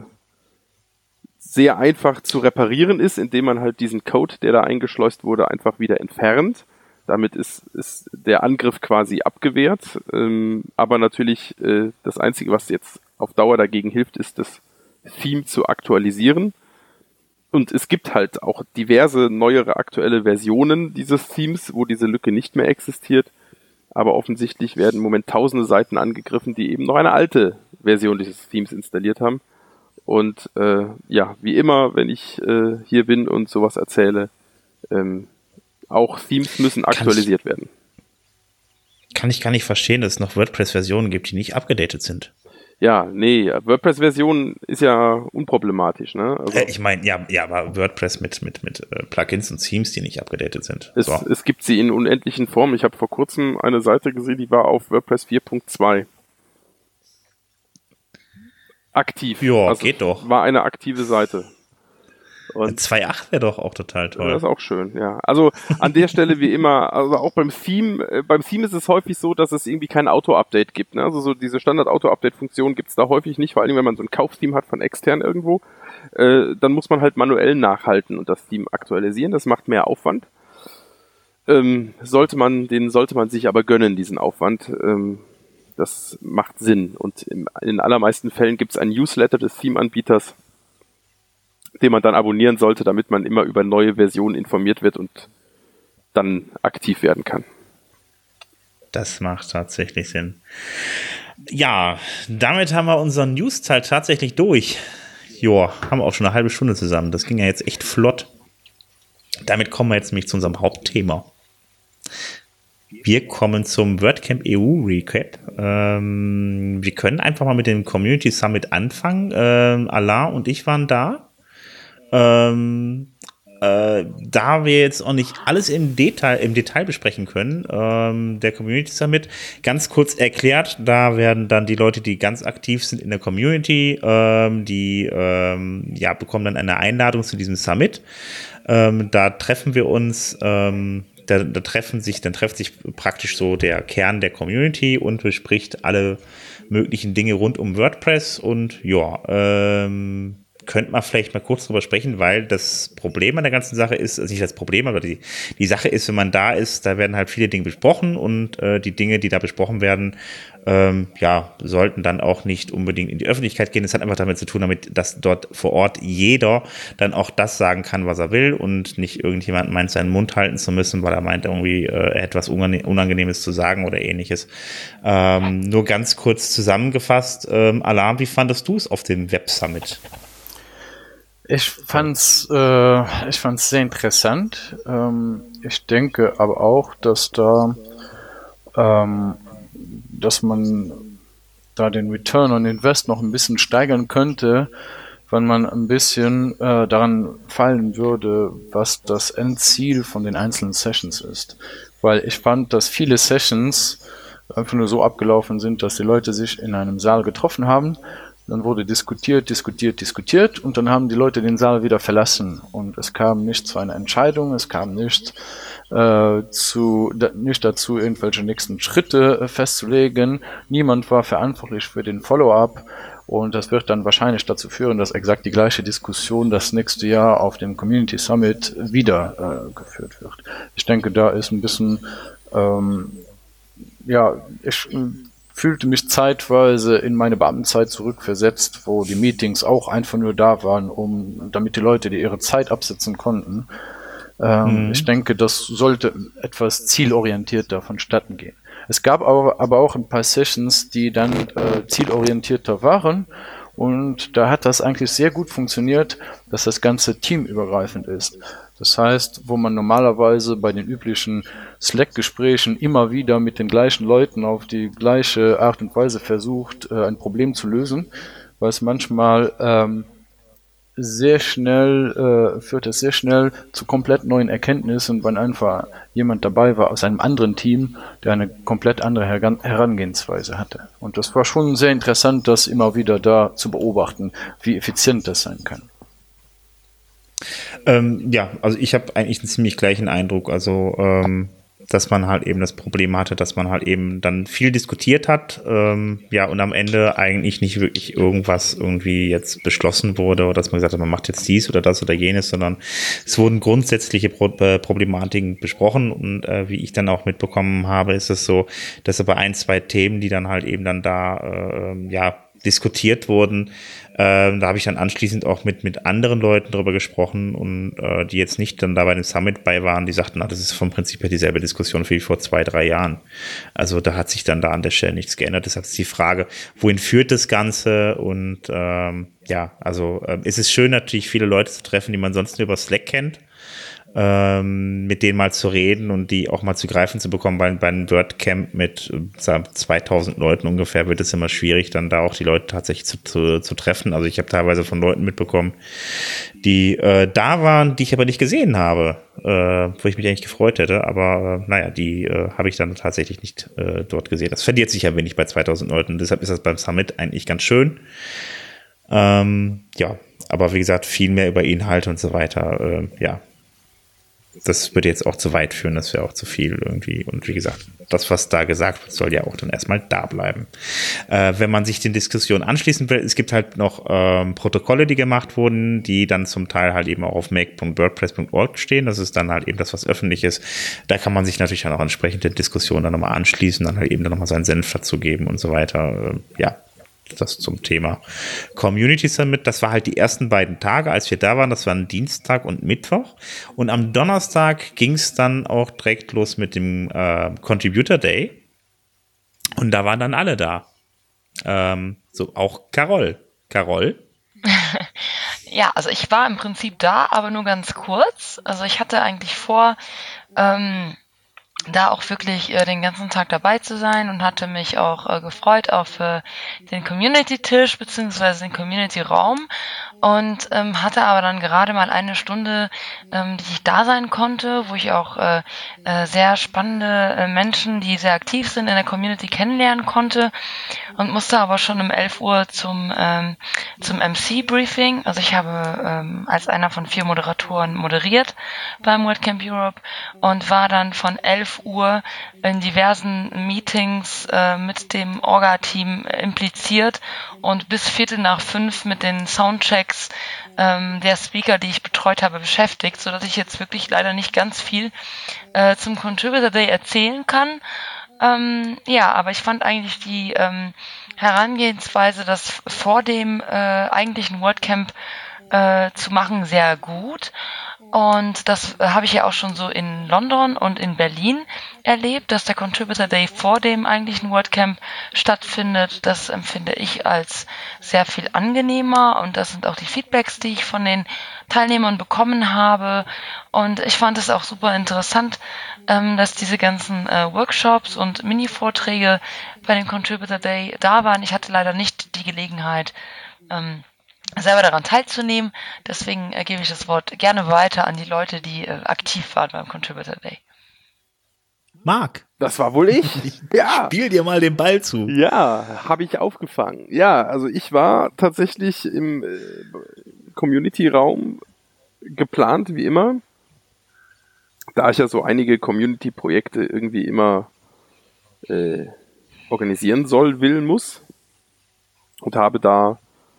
sehr einfach zu reparieren ist, indem man halt diesen Code, der da eingeschleust wurde, einfach wieder entfernt. Damit ist der Angriff quasi abgewehrt. Aber natürlich das Einzige, was jetzt auf Dauer dagegen hilft, ist das Theme zu aktualisieren. Und es gibt halt auch diverse neuere aktuelle Versionen dieses Themes, wo diese Lücke nicht mehr existiert. Aber offensichtlich werden im Moment tausende Seiten angegriffen, die eben noch eine alte Version dieses Themes installiert haben. Und wie immer, wenn ich hier bin und sowas erzähle, auch Themes müssen aktualisiert werden. Kann ich gar nicht verstehen, dass es noch WordPress-Versionen gibt, die nicht abgedatet sind. Ja, nee, WordPress-Version ist ja unproblematisch, ne? Also ich meine, ja, aber WordPress mit Plugins und Themes, die nicht abgedatet sind. Es gibt sie in unendlichen Formen. Ich habe vor kurzem eine Seite gesehen, die war auf WordPress 4.2. Aktiv. Ja, also geht doch. War eine aktive Seite. Und 2.8 wäre doch auch total toll. Das ist auch schön, ja. Also an der Stelle wie immer, also auch beim Theme ist es häufig so, dass es irgendwie kein Auto-Update gibt. Ne? Also so diese Standard-Auto-Update-Funktion gibt es da häufig nicht, vor allem wenn man so ein Kauftheme hat von extern irgendwo, dann muss man halt manuell nachhalten und das Theme aktualisieren. Das macht mehr Aufwand. Sollte man sich aber gönnen, diesen Aufwand. Das macht Sinn. Und in den allermeisten Fällen gibt es ein Newsletter des Theme-Anbieters, den man dann abonnieren sollte, damit man immer über neue Versionen informiert wird und dann aktiv werden kann. Das macht tatsächlich Sinn. Ja, damit haben wir unseren News-Teil tatsächlich durch. Joa, haben wir auch schon eine halbe Stunde zusammen. Das ging ja jetzt echt flott. Damit kommen wir jetzt nämlich zu unserem Hauptthema. Wir kommen zum WordCamp EU Recap. Wir können einfach mal mit dem Community Summit anfangen. Alain und ich waren da. Da wir jetzt auch nicht alles im Detail besprechen können, der Community Summit, ganz kurz erklärt, da werden dann die Leute, die ganz aktiv sind in der Community, die bekommen dann eine Einladung zu diesem Summit. Da treffen wir uns, dann trifft sich praktisch so der Kern der Community und bespricht alle möglichen Dinge rund um WordPress und könnte man vielleicht mal kurz drüber sprechen, weil das Problem an der ganzen Sache ist, also nicht das Problem, aber die Sache ist, wenn man da ist, da werden halt viele Dinge besprochen und die Dinge, die da besprochen werden, sollten dann auch nicht unbedingt in die Öffentlichkeit gehen. Das hat einfach damit zu tun, dass dort vor Ort jeder dann auch das sagen kann, was er will und nicht irgendjemand meint, seinen Mund halten zu müssen, weil er meint, irgendwie etwas Unangenehmes zu sagen oder ähnliches. Nur ganz kurz zusammengefasst, Alain, wie fandest du es auf dem Web Summit? Ich fand's sehr interessant. Ich denke aber auch, dass man da den Return on Invest noch ein bisschen steigern könnte, wenn man ein bisschen daran fallen würde, was das Endziel von den einzelnen Sessions ist. Weil ich fand, dass viele Sessions einfach nur so abgelaufen sind, dass die Leute sich in einem Saal getroffen haben, dann wurde diskutiert und dann haben die Leute den Saal wieder verlassen und es kam nicht zu einer Entscheidung, es kam nicht dazu, irgendwelche nächsten Schritte festzulegen. Niemand war verantwortlich für den Follow-up und das wird dann wahrscheinlich dazu führen, dass exakt die gleiche Diskussion das nächste Jahr auf dem Community Summit wieder geführt wird. Ich denke, da ist ein bisschen ich fühlte mich zeitweise in meine Beamtenzeit zurückversetzt, wo die Meetings auch einfach nur da waren, damit die Leute ihre Zeit absitzen konnten. Ich denke, das sollte etwas zielorientierter vonstatten gehen. Es gab aber auch ein paar Sessions, die dann zielorientierter waren. Und da hat das eigentlich sehr gut funktioniert, dass das Ganze teamübergreifend ist. Das heißt, wo man normalerweise bei den üblichen Slack-Gesprächen immer wieder mit den gleichen Leuten auf die gleiche Art und Weise versucht, ein Problem zu lösen, weil es manchmal führt es sehr schnell zu komplett neuen Erkenntnissen, wenn einfach jemand dabei war aus einem anderen Team, der eine komplett andere Herangehensweise hatte. Und das war schon sehr interessant, das immer wieder da zu beobachten, wie effizient das sein kann. Also ich habe eigentlich einen ziemlich gleichen Eindruck, dass man halt eben das Problem hatte, dass man halt eben dann viel diskutiert hat, und am Ende eigentlich nicht wirklich irgendwas irgendwie jetzt beschlossen wurde oder dass man gesagt hat, man macht jetzt dies oder das oder jenes, sondern es wurden grundsätzliche Problematiken besprochen und wie ich dann auch mitbekommen habe, ist es so, dass aber 1-2 Themen, die dann halt eben dann da, diskutiert wurden. Da habe ich dann anschließend auch mit anderen Leuten drüber gesprochen und die jetzt nicht dann da bei dem Summit bei waren, die sagten, das ist vom Prinzip her dieselbe Diskussion wie vor 2-3 Jahren. Also da hat sich dann da an der Stelle nichts geändert. Deshalb ist die Frage, wohin führt das Ganze? Und es ist schön natürlich viele Leute zu treffen, die man sonst nur über Slack kennt. Mit denen mal zu reden und die auch mal zu greifen zu bekommen. Bei einem WordCamp mit 2000 Leuten ungefähr wird es immer schwierig, dann da auch die Leute tatsächlich zu treffen. Also ich habe teilweise von Leuten mitbekommen, die da waren, die ich aber nicht gesehen habe, wo ich mich eigentlich gefreut hätte. Aber die habe ich dann tatsächlich nicht dort gesehen. Das verliert sich ja wenig bei 2000 Leuten. Deshalb ist das beim Summit eigentlich ganz schön. Aber wie gesagt, viel mehr über Inhalte und so weiter, das würde jetzt auch zu weit führen, das wäre auch zu viel irgendwie. Und wie gesagt, das, was da gesagt wird, soll ja auch dann erstmal da bleiben. Wenn man sich den Diskussionen anschließen will, es gibt halt noch Protokolle, die gemacht wurden, die dann zum Teil halt eben auch auf make.wordpress.org stehen. Das ist dann halt eben das, was öffentlich ist. Da kann man sich natürlich dann auch entsprechend den Diskussionen dann nochmal anschließen, dann halt eben dann nochmal seinen Senf dazu geben und so weiter. Das zum Thema Community Summit. Das war halt die ersten beiden Tage, als wir da waren. Das waren Dienstag und Mittwoch. Und am Donnerstag ging es dann auch direkt los mit dem Contributor Day. Und da waren dann alle da. Auch Carol. Carol? Ja, also ich war im Prinzip da, aber nur ganz kurz. Also ich hatte eigentlich vor, da auch wirklich den ganzen Tag dabei zu sein und hatte mich auch gefreut auf den Community-Tisch beziehungsweise den Community-Raum und hatte aber dann gerade mal eine Stunde, die ich da sein konnte, wo ich auch sehr spannende Menschen, die sehr aktiv sind in der Community, kennenlernen konnte und musste aber schon um 11 Uhr zum MC-Briefing. Also ich habe als einer von 4 Moderatoren moderiert beim WordCamp Europe und war dann von 11 Uhr in diversen Meetings mit dem Orga-Team impliziert und bis 4:45 mit den Soundchecks der Speaker, die ich betreut habe, beschäftigt, sodass ich jetzt wirklich leider nicht ganz viel zum Contributor Day erzählen kann. Aber ich fand eigentlich die Herangehensweise, das vor dem eigentlichen WordCamp zu machen, sehr gut. Und das habe ich ja auch schon so in London und in Berlin erlebt, dass der Contributor Day vor dem eigentlichen WordCamp stattfindet. Das empfinde ich als sehr viel angenehmer und das sind auch die Feedbacks, die ich von den Teilnehmern bekommen habe. Und ich fand es auch super interessant, dass diese ganzen Workshops und Mini-Vorträge bei dem Contributor Day da waren. Ich hatte leider nicht die Gelegenheit, selber daran teilzunehmen. Deswegen gebe ich das Wort gerne weiter an die Leute, die aktiv waren beim Contributor Day. Marc. Das war wohl ich. Ja. Spiel dir mal den Ball zu. Ja, habe ich aufgefangen. Ja, also ich war tatsächlich im Community-Raum geplant, wie immer. Da ich ja so einige Community-Projekte irgendwie immer organisieren muss. Und habe da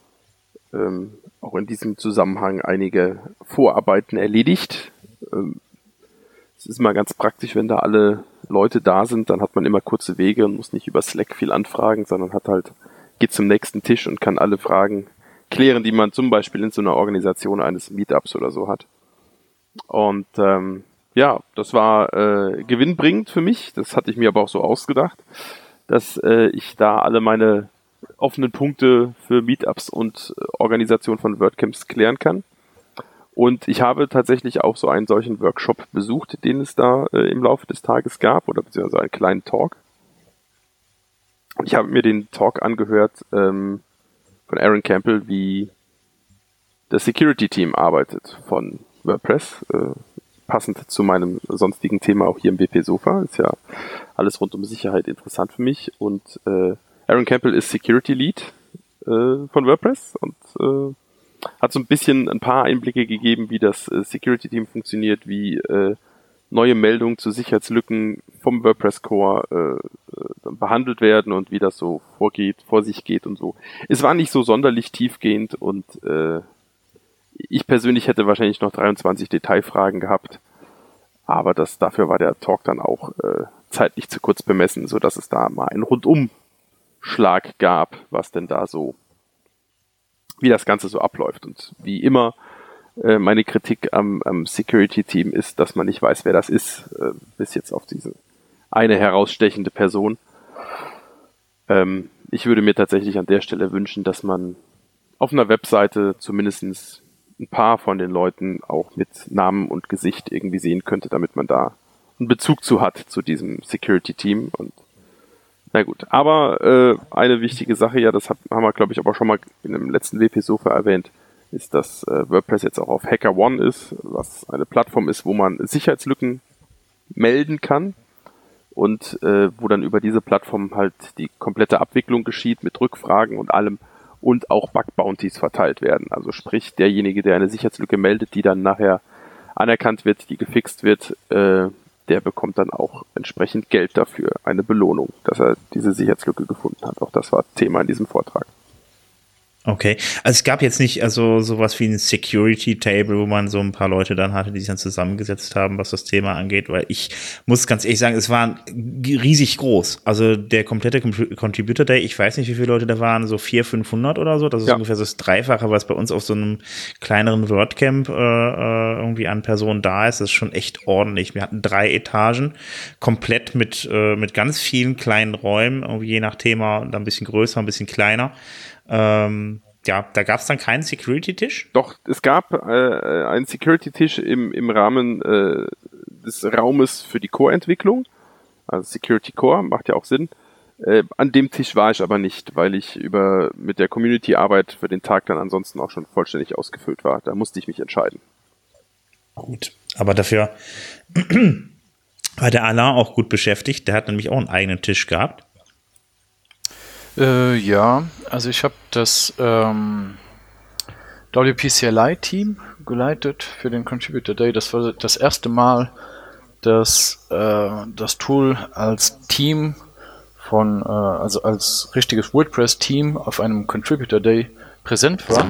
auch in diesem Zusammenhang einige Vorarbeiten erledigt. Es ist mal ganz praktisch, wenn da alle Leute da sind, dann hat man immer kurze Wege und muss nicht über Slack viel anfragen, sondern geht zum nächsten Tisch und kann alle Fragen klären, die man zum Beispiel in so einer Organisation eines Meetups oder so hat. Und ja, das war gewinnbringend für mich. Das hatte ich mir aber auch so ausgedacht, dass ich da alle meine offenen Punkte für Meetups und Organisation von WordCamps klären kann. Und ich habe tatsächlich auch so einen solchen Workshop besucht, den es da im Laufe des Tages gab, oder beziehungsweise einen kleinen Talk. Und ich habe mir den Talk angehört von Aaron Campbell, wie das Security-Team arbeitet von WordPress. Passend zu meinem sonstigen Thema auch hier im WP Sofa. Ist ja alles rund um Sicherheit interessant für mich. Und Aaron Campbell ist Security Lead von WordPress und hat so ein paar Einblicke gegeben, wie das Security-Team funktioniert, wie neue Meldungen zu Sicherheitslücken vom WordPress-Core behandelt werden und wie das so vor sich geht und so. Es war nicht so sonderlich tiefgehend und ich persönlich hätte wahrscheinlich noch 23 Detailfragen gehabt, aber dafür war der Talk dann auch zeitlich zu kurz bemessen, sodass es da mal einen Rundumschlag gab, was denn da so, wie das Ganze so abläuft. Und wie immer, meine Kritik am Security-Team ist, dass man nicht weiß, wer das ist, bis jetzt auf diese eine herausstechende Person. Ich würde mir tatsächlich an der Stelle wünschen, dass man auf einer Webseite zumindest ein paar von den Leuten auch mit Namen und Gesicht irgendwie sehen könnte, damit man da einen Bezug zu hat, zu diesem Security-Team. Und na gut, aber eine wichtige Sache, ja, das haben wir, glaube ich, aber schon mal in dem letzten WP-Sofa erwähnt, ist, dass WordPress jetzt auch auf HackerOne ist, was eine Plattform ist, wo man Sicherheitslücken melden kann und wo dann über diese Plattform halt die komplette Abwicklung geschieht mit Rückfragen und allem und auch Bug-Bounties verteilt werden. Also sprich, derjenige, der eine Sicherheitslücke meldet, die dann nachher anerkannt wird, die gefixt wird, der bekommt dann auch entsprechend Geld dafür, eine Belohnung, dass er diese Sicherheitslücke gefunden hat. Auch das war Thema in diesem Vortrag. Okay, also es gab jetzt nicht also sowas wie ein Security-Table, wo man so ein paar Leute dann hatte, die sich dann zusammengesetzt haben, was das Thema angeht, weil ich muss ganz ehrlich sagen, es war riesig groß. Also der komplette Contributor Day, ich weiß nicht, wie viele Leute da waren, so 400, 500 oder so, das ist ungefähr so das Dreifache, was bei uns auf so einem kleineren WordCamp irgendwie an Personen da ist. Das ist schon echt ordentlich. Wir hatten 3 Etagen, komplett mit ganz vielen kleinen Räumen, irgendwie je nach Thema, ein bisschen größer, ein bisschen kleiner. Ja, da gab es dann keinen Security-Tisch? Doch, es gab einen Security-Tisch im Rahmen des Raumes für die Core-Entwicklung. Also Security Core, macht ja auch Sinn. An dem Tisch war ich aber nicht, weil ich mit der Community-Arbeit für den Tag dann ansonsten auch schon vollständig ausgefüllt war. Da musste ich mich entscheiden. Gut, aber dafür war der Alain auch gut beschäftigt. Der hat nämlich auch einen eigenen Tisch gehabt. Ja, also ich habe das WP-CLI-Team geleitet für den Contributor Day. Das war das erste Mal, dass das Tool als Team also als richtiges WordPress-Team auf einem Contributor Day präsent war.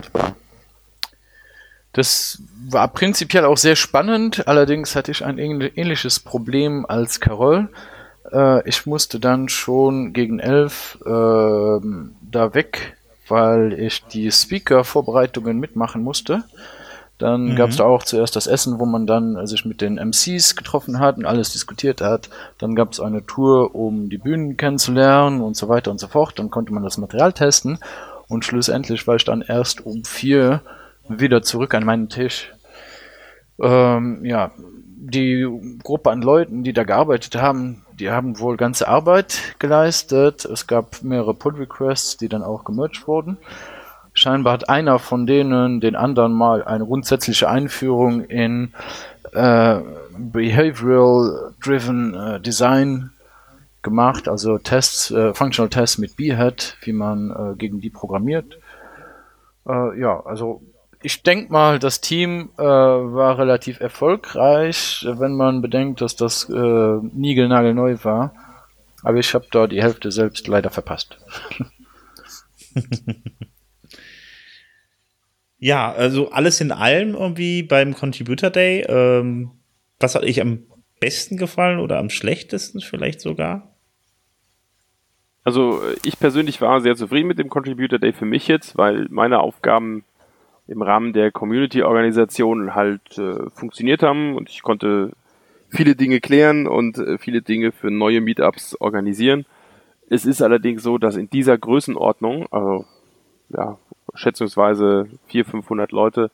Das war prinzipiell auch sehr spannend, allerdings hatte ich ein ähnliches Problem als Carol. Ich musste dann schon gegen 11 da weg, weil ich die Speaker-Vorbereitungen mitmachen musste. Dann gab es da auch zuerst das Essen, wo man dann sich mit den MCs getroffen hat und alles diskutiert hat. Dann gab es eine Tour, um die Bühnen kennenzulernen und so weiter und so fort. Dann konnte man das Material testen und schlussendlich war ich dann erst um 4 wieder zurück an meinen Tisch. Ja, die Gruppe an Leuten, die da gearbeitet haben, die haben wohl ganze Arbeit geleistet. Es gab mehrere Pull-Requests, die dann auch gemerged wurden. scheinbar hat einer von denen den anderen mal eine grundsätzliche Einführung in Behavioral-Driven Design gemacht, also Tests, Functional Tests mit Behat, wie man gegen die programmiert. Ja, also ich denke mal, das Team war relativ erfolgreich, wenn man bedenkt, dass das niegelnagelneu war. Aber ich habe da die Hälfte selbst leider verpasst. Ja, also alles in allem irgendwie beim Contributor Day. Was hat euch am besten gefallen oder am schlechtesten vielleicht sogar? Also ich persönlich war sehr zufrieden mit dem Contributor Day für mich jetzt, weil meine Aufgaben im Rahmen der Community-Organisation halt funktioniert haben und ich konnte viele Dinge klären und viele Dinge für neue Meetups organisieren. Es ist allerdings so, dass in dieser Größenordnung, also ja, schätzungsweise 400-500 Leute,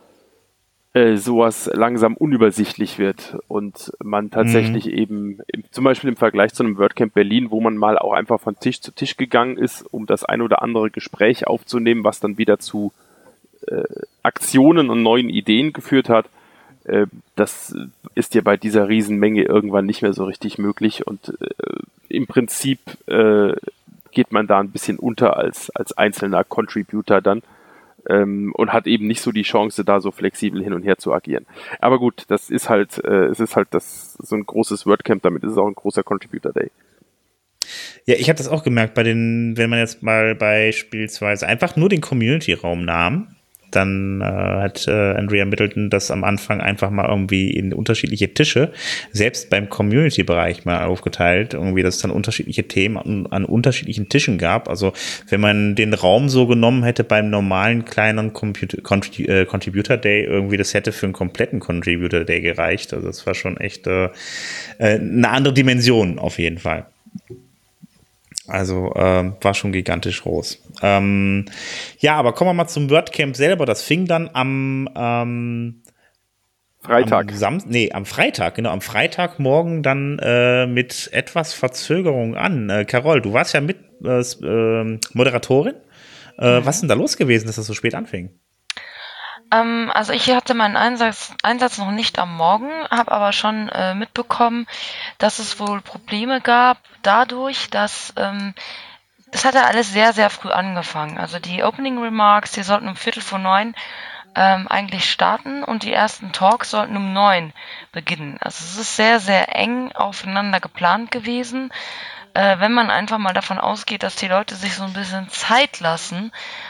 sowas langsam unübersichtlich wird und man tatsächlich eben, zum Beispiel im Vergleich zu einem WordCamp Berlin, wo man mal auch einfach von Tisch zu Tisch gegangen ist, um das ein oder andere Gespräch aufzunehmen, was dann wieder zu Aktionen und neuen Ideen geführt hat, das ist ja bei dieser Riesenmenge irgendwann nicht mehr so richtig möglich und im Prinzip geht man da ein bisschen unter als einzelner Contributor dann und hat eben nicht so die Chance, da so flexibel hin und her zu agieren. Aber gut, das ist halt, es ist halt so ein großes WordCamp, damit ist es auch ein großer Contributor Day. Ja, ich habe das auch gemerkt, wenn man jetzt mal beispielsweise einfach nur den Community-Raum nahm, dann hat Andrea Middleton das am Anfang einfach mal irgendwie in unterschiedliche Tische, selbst beim Community-Bereich mal aufgeteilt, irgendwie, dass es dann unterschiedliche Themen an unterschiedlichen Tischen gab. Also wenn man den Raum so genommen hätte beim normalen kleinen Contributor Day, irgendwie, das hätte für einen kompletten Contributor Day gereicht. Also das war schon echt eine andere Dimension auf jeden Fall. Also war schon gigantisch groß. Ja, aber kommen wir mal zum WordCamp selber. Das fing dann am Freitag. Am Freitag, genau. Am Freitagmorgen dann mit etwas Verzögerung an. Carol, du warst ja mit Moderatorin. Was ist denn da los gewesen, dass das so spät anfing? Also ich hatte meinen Einsatz noch nicht am Morgen, habe aber schon mitbekommen, dass es wohl Probleme gab dadurch, dass das hatte alles sehr, sehr früh angefangen. Also die Opening Remarks, die sollten um 8:45 eigentlich starten und die ersten Talks sollten um 9 beginnen. Also es ist sehr, sehr eng aufeinander geplant gewesen. Wenn man einfach mal davon ausgeht, dass die Leute sich so ein bisschen Zeit lassen,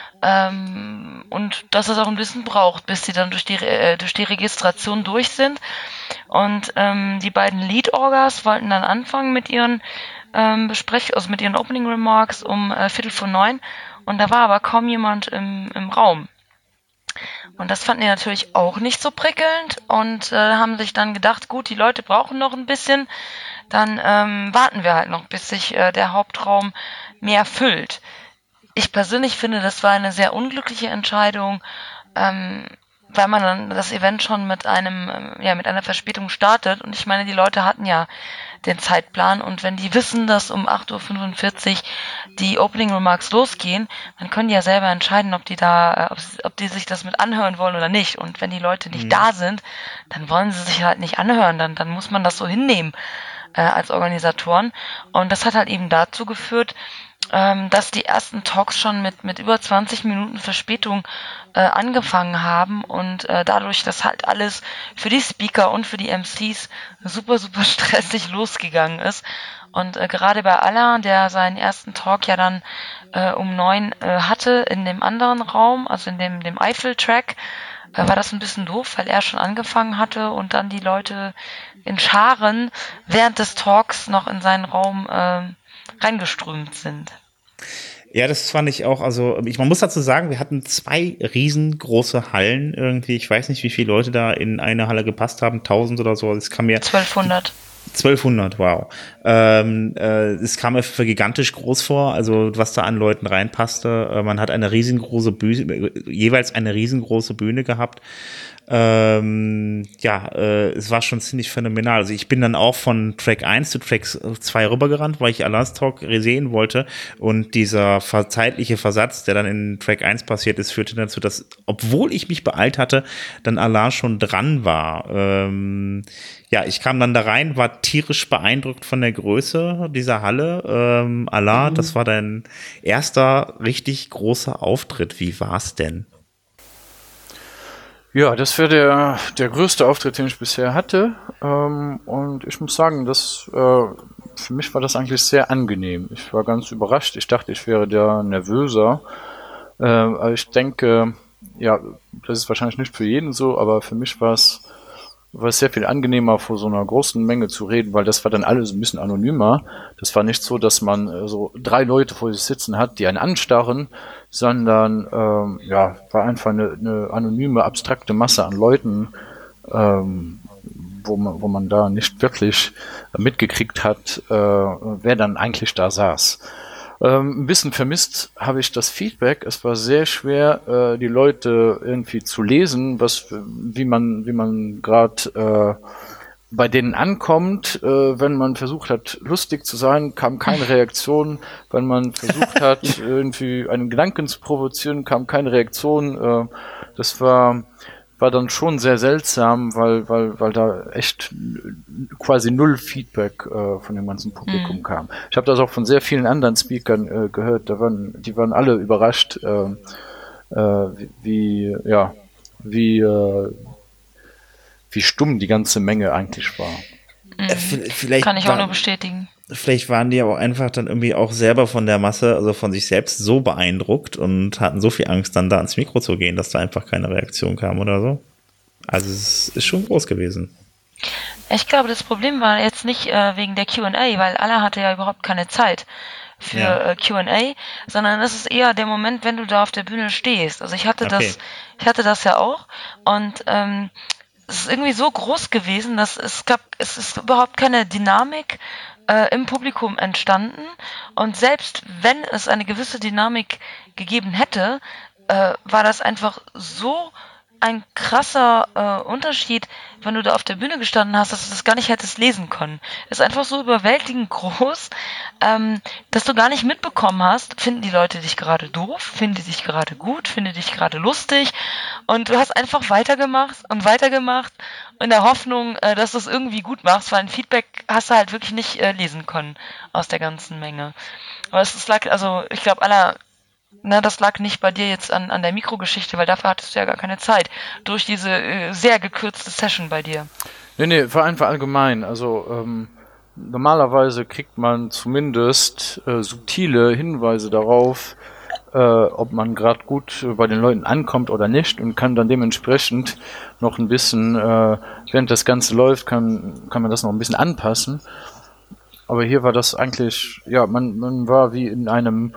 und dass es auch ein bisschen braucht, bis sie dann durch die Registration durch sind. Und die beiden Lead-Orgas wollten dann anfangen mit ihren mit ihren Opening Remarks um 8:45 und da war aber kaum jemand im Raum. Und das fanden die natürlich auch nicht so prickelnd und haben sich dann gedacht, gut, die Leute brauchen noch ein bisschen, dann warten wir halt noch, bis sich der Hauptraum mehr füllt. Ich persönlich finde, das war eine sehr unglückliche Entscheidung, weil man dann das Event schon mit einer Verspätung startet. Und ich meine, die Leute hatten ja den Zeitplan und wenn die wissen, dass um 8:45 Uhr die Opening Remarks losgehen, dann können die ja selber entscheiden, ob die sich das mit anhören wollen oder nicht. Und wenn die Leute nicht da sind, dann wollen sie sich halt nicht anhören. Dann muss man das so hinnehmen als Organisatoren. Und das hat halt eben dazu geführt, dass die ersten Talks schon mit über 20 Minuten Verspätung angefangen haben und dadurch, dass halt alles für die Speaker und für die MCs super, super stressig losgegangen ist. Und gerade bei Alain, der seinen ersten Talk ja dann um 9 hatte in dem anderen Raum, also in dem Eiffel-Track, war das ein bisschen doof, weil er schon angefangen hatte und dann die Leute in Scharen während des Talks noch in seinen Raum reingeströmt sind. Ja, das fand ich auch, also man muss dazu sagen, wir hatten 2 riesengroße Hallen irgendwie, ich weiß nicht, wie viele Leute da in eine Halle gepasst haben, 1000 oder so, es kam mir 1200. 1200, wow. Es kam mir für gigantisch groß vor, also was da an Leuten reinpasste. Man hat eine riesengroße Bühne, jeweils eine riesengroße Bühne gehabt. Es war schon ziemlich phänomenal. Also ich bin dann auch von Track 1 zu Track 2 rübergerannt, weil ich Alains Talk sehen wollte. Und dieser zeitliche Versatz, der dann in Track 1 passiert ist, führte dazu, dass, obwohl ich mich beeilt hatte, dann Alain schon dran war. Ich kam dann da rein, war tierisch beeindruckt von der Größe dieser Halle. Alain, das war dein erster richtig großer Auftritt. Wie war's denn? Ja, das wäre der größte Auftritt, den ich bisher hatte. Und ich muss sagen, für mich war das eigentlich sehr angenehm. Ich war ganz überrascht. Ich dachte, ich wäre da nervöser. Aber ich denke, ja, das ist wahrscheinlich nicht für jeden so, aber für mich war es sehr viel angenehmer, vor so einer großen Menge zu reden, weil das war dann alles ein bisschen anonymer. Das war nicht so, dass man so 3 Leute vor sich sitzen hat, die einen anstarren, sondern war einfach eine anonyme, abstrakte Masse an Leuten, wo man da nicht wirklich mitgekriegt hat, wer dann eigentlich da saß. Ein bisschen vermisst habe ich das Feedback. Es war sehr schwer, die Leute irgendwie zu lesen, wie man gerade bei denen ankommt. Wenn man versucht hat, lustig zu sein, kam keine Reaktion. Wenn man versucht hat, irgendwie einen Gedanken zu provozieren, kam keine Reaktion. Das war dann schon sehr seltsam, weil da echt quasi null Feedback von dem ganzen Publikum kam. Ich habe das auch von sehr vielen anderen Speakern gehört, die waren alle überrascht, wie stumm die ganze Menge eigentlich war. Vielleicht kann ich auch nur bestätigen. Vielleicht waren die aber einfach dann irgendwie auch selber von der Masse, also von sich selbst so beeindruckt und hatten so viel Angst, dann da ans Mikro zu gehen, dass da einfach keine Reaktion kam oder so. Also es ist schon groß gewesen. Ich glaube, das Problem war jetzt nicht wegen der Q&A, weil Allah hatte ja überhaupt keine Zeit für Q&A, sondern es ist eher der Moment, wenn du da auf der Bühne stehst. Also ich hatte das ja auch und es ist irgendwie so groß gewesen, dass es ist überhaupt keine Dynamik im Publikum entstanden und selbst wenn es eine gewisse Dynamik gegeben hätte, war das einfach so ein krasser Unterschied, wenn du da auf der Bühne gestanden hast, dass du das gar nicht hättest lesen können. Es ist einfach so überwältigend groß, dass du gar nicht mitbekommen hast, finden die Leute dich gerade doof, finden die dich gerade gut, finden die dich gerade lustig und du hast einfach weitergemacht in der Hoffnung, dass du es irgendwie gut machst, weil ein Feedback hast du halt wirklich nicht lesen können aus der ganzen Menge. Aber es lag, also ich glaube, das lag nicht bei dir jetzt an der Mikrogeschichte, weil dafür hattest du ja gar keine Zeit. Durch diese sehr gekürzte Session bei dir. Nee, war einfach allgemein. Also normalerweise kriegt man zumindest subtile Hinweise darauf, ob man gerade gut bei den Leuten ankommt oder nicht und kann dann dementsprechend noch ein bisschen, während das Ganze läuft, kann man das noch ein bisschen anpassen. Aber hier war das eigentlich, ja, man war wie in einem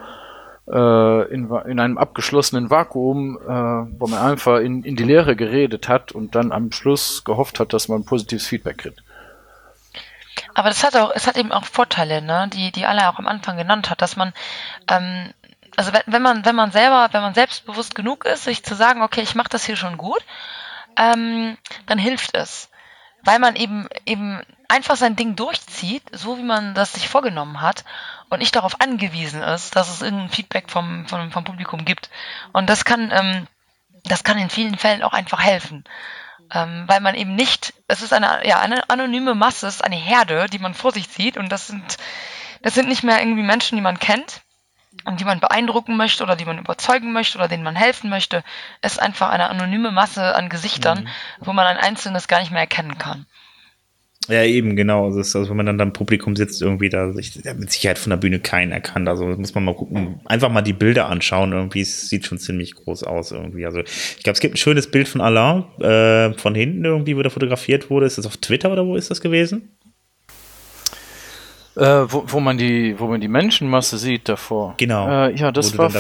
abgeschlossenen Vakuum, wo man einfach in die Leere geredet hat und dann am Schluss gehofft hat, dass man positives Feedback kriegt. Aber es hat eben auch Vorteile, ne, die alle auch am Anfang genannt hat, dass man, also wenn man selbstbewusst genug ist, sich zu sagen, okay, ich mache das hier schon gut, dann hilft es. Weil man eben einfach sein Ding durchzieht, so wie man das sich vorgenommen hat und nicht darauf angewiesen ist, dass es irgendein Feedback vom Publikum gibt. Und das kann in vielen Fällen auch einfach helfen. Weil man eben nicht, es ist eine anonyme Masse, es ist eine Herde, die man vor sich zieht und das sind nicht mehr irgendwie Menschen, die man kennt und die man beeindrucken möchte oder die man überzeugen möchte oder denen man helfen möchte. Es ist einfach eine anonyme Masse an Gesichtern, wo man ein einzelnes gar nicht mehr erkennen kann. Ja, eben, genau. Also wenn man dann im Publikum sitzt, irgendwie da mit Sicherheit von der Bühne keinen erkannt. Also muss man mal gucken, einfach mal die Bilder anschauen. Irgendwie, es sieht schon ziemlich groß aus irgendwie. Also ich glaube, es gibt ein schönes Bild von Alain von hinten irgendwie, wo der fotografiert wurde. Ist das auf Twitter oder wo ist das gewesen? Wo man die Menschenmasse sieht davor. Genau. Ja, das war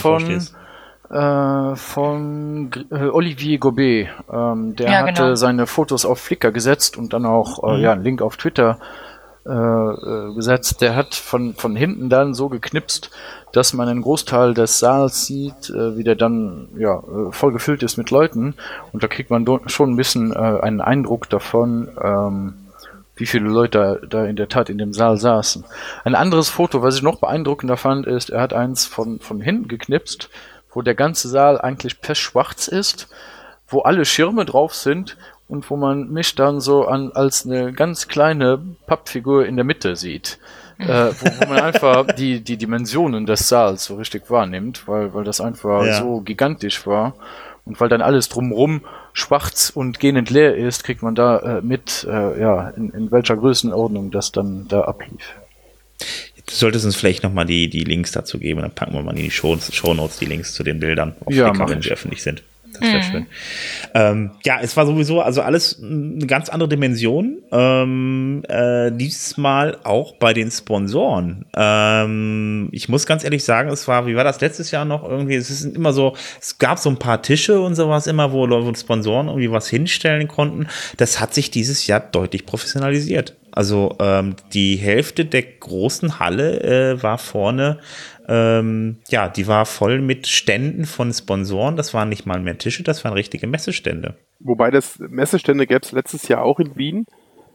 von Olivier Gobet. Der hatte seine Fotos auf Flickr gesetzt und dann auch einen Link auf Twitter gesetzt. Der hat von hinten dann so geknipst, dass man einen Großteil des Saals sieht, wie der dann voll gefüllt ist mit Leuten. Und da kriegt man schon ein bisschen einen Eindruck davon, wie viele Leute da in der Tat in dem Saal saßen. Ein anderes Foto, was ich noch beeindruckender fand, ist, er hat eins von hinten geknipst, wo der ganze Saal eigentlich pechschwarz ist, wo alle Schirme drauf sind und wo man mich dann so als eine ganz kleine Pappfigur in der Mitte sieht. Wo man einfach die Dimensionen des Saals so richtig wahrnimmt, weil das einfach so gigantisch war. Und weil dann alles drumherum schwarz und gähnend leer ist, kriegt man da in welcher Größenordnung das dann da ablief. Du solltest uns vielleicht nochmal die Links dazu geben, dann packen wir mal in die Shownotes die Links zu den Bildern auf Flickr, wenn sie öffentlich sind. Das wäre schön. Es war sowieso, also alles eine ganz andere Dimension. Diesmal auch bei den Sponsoren. Ich muss ganz ehrlich sagen, wie war das letztes Jahr noch irgendwie? Es gab so ein paar Tische und sowas immer, wo Sponsoren irgendwie was hinstellen konnten. Das hat sich dieses Jahr deutlich professionalisiert. Also die Hälfte der großen Halle war vorne, die war voll mit Ständen von Sponsoren. Das waren nicht mal mehr Tische, das waren richtige Messestände. Wobei das Messestände gab es letztes Jahr auch in Wien,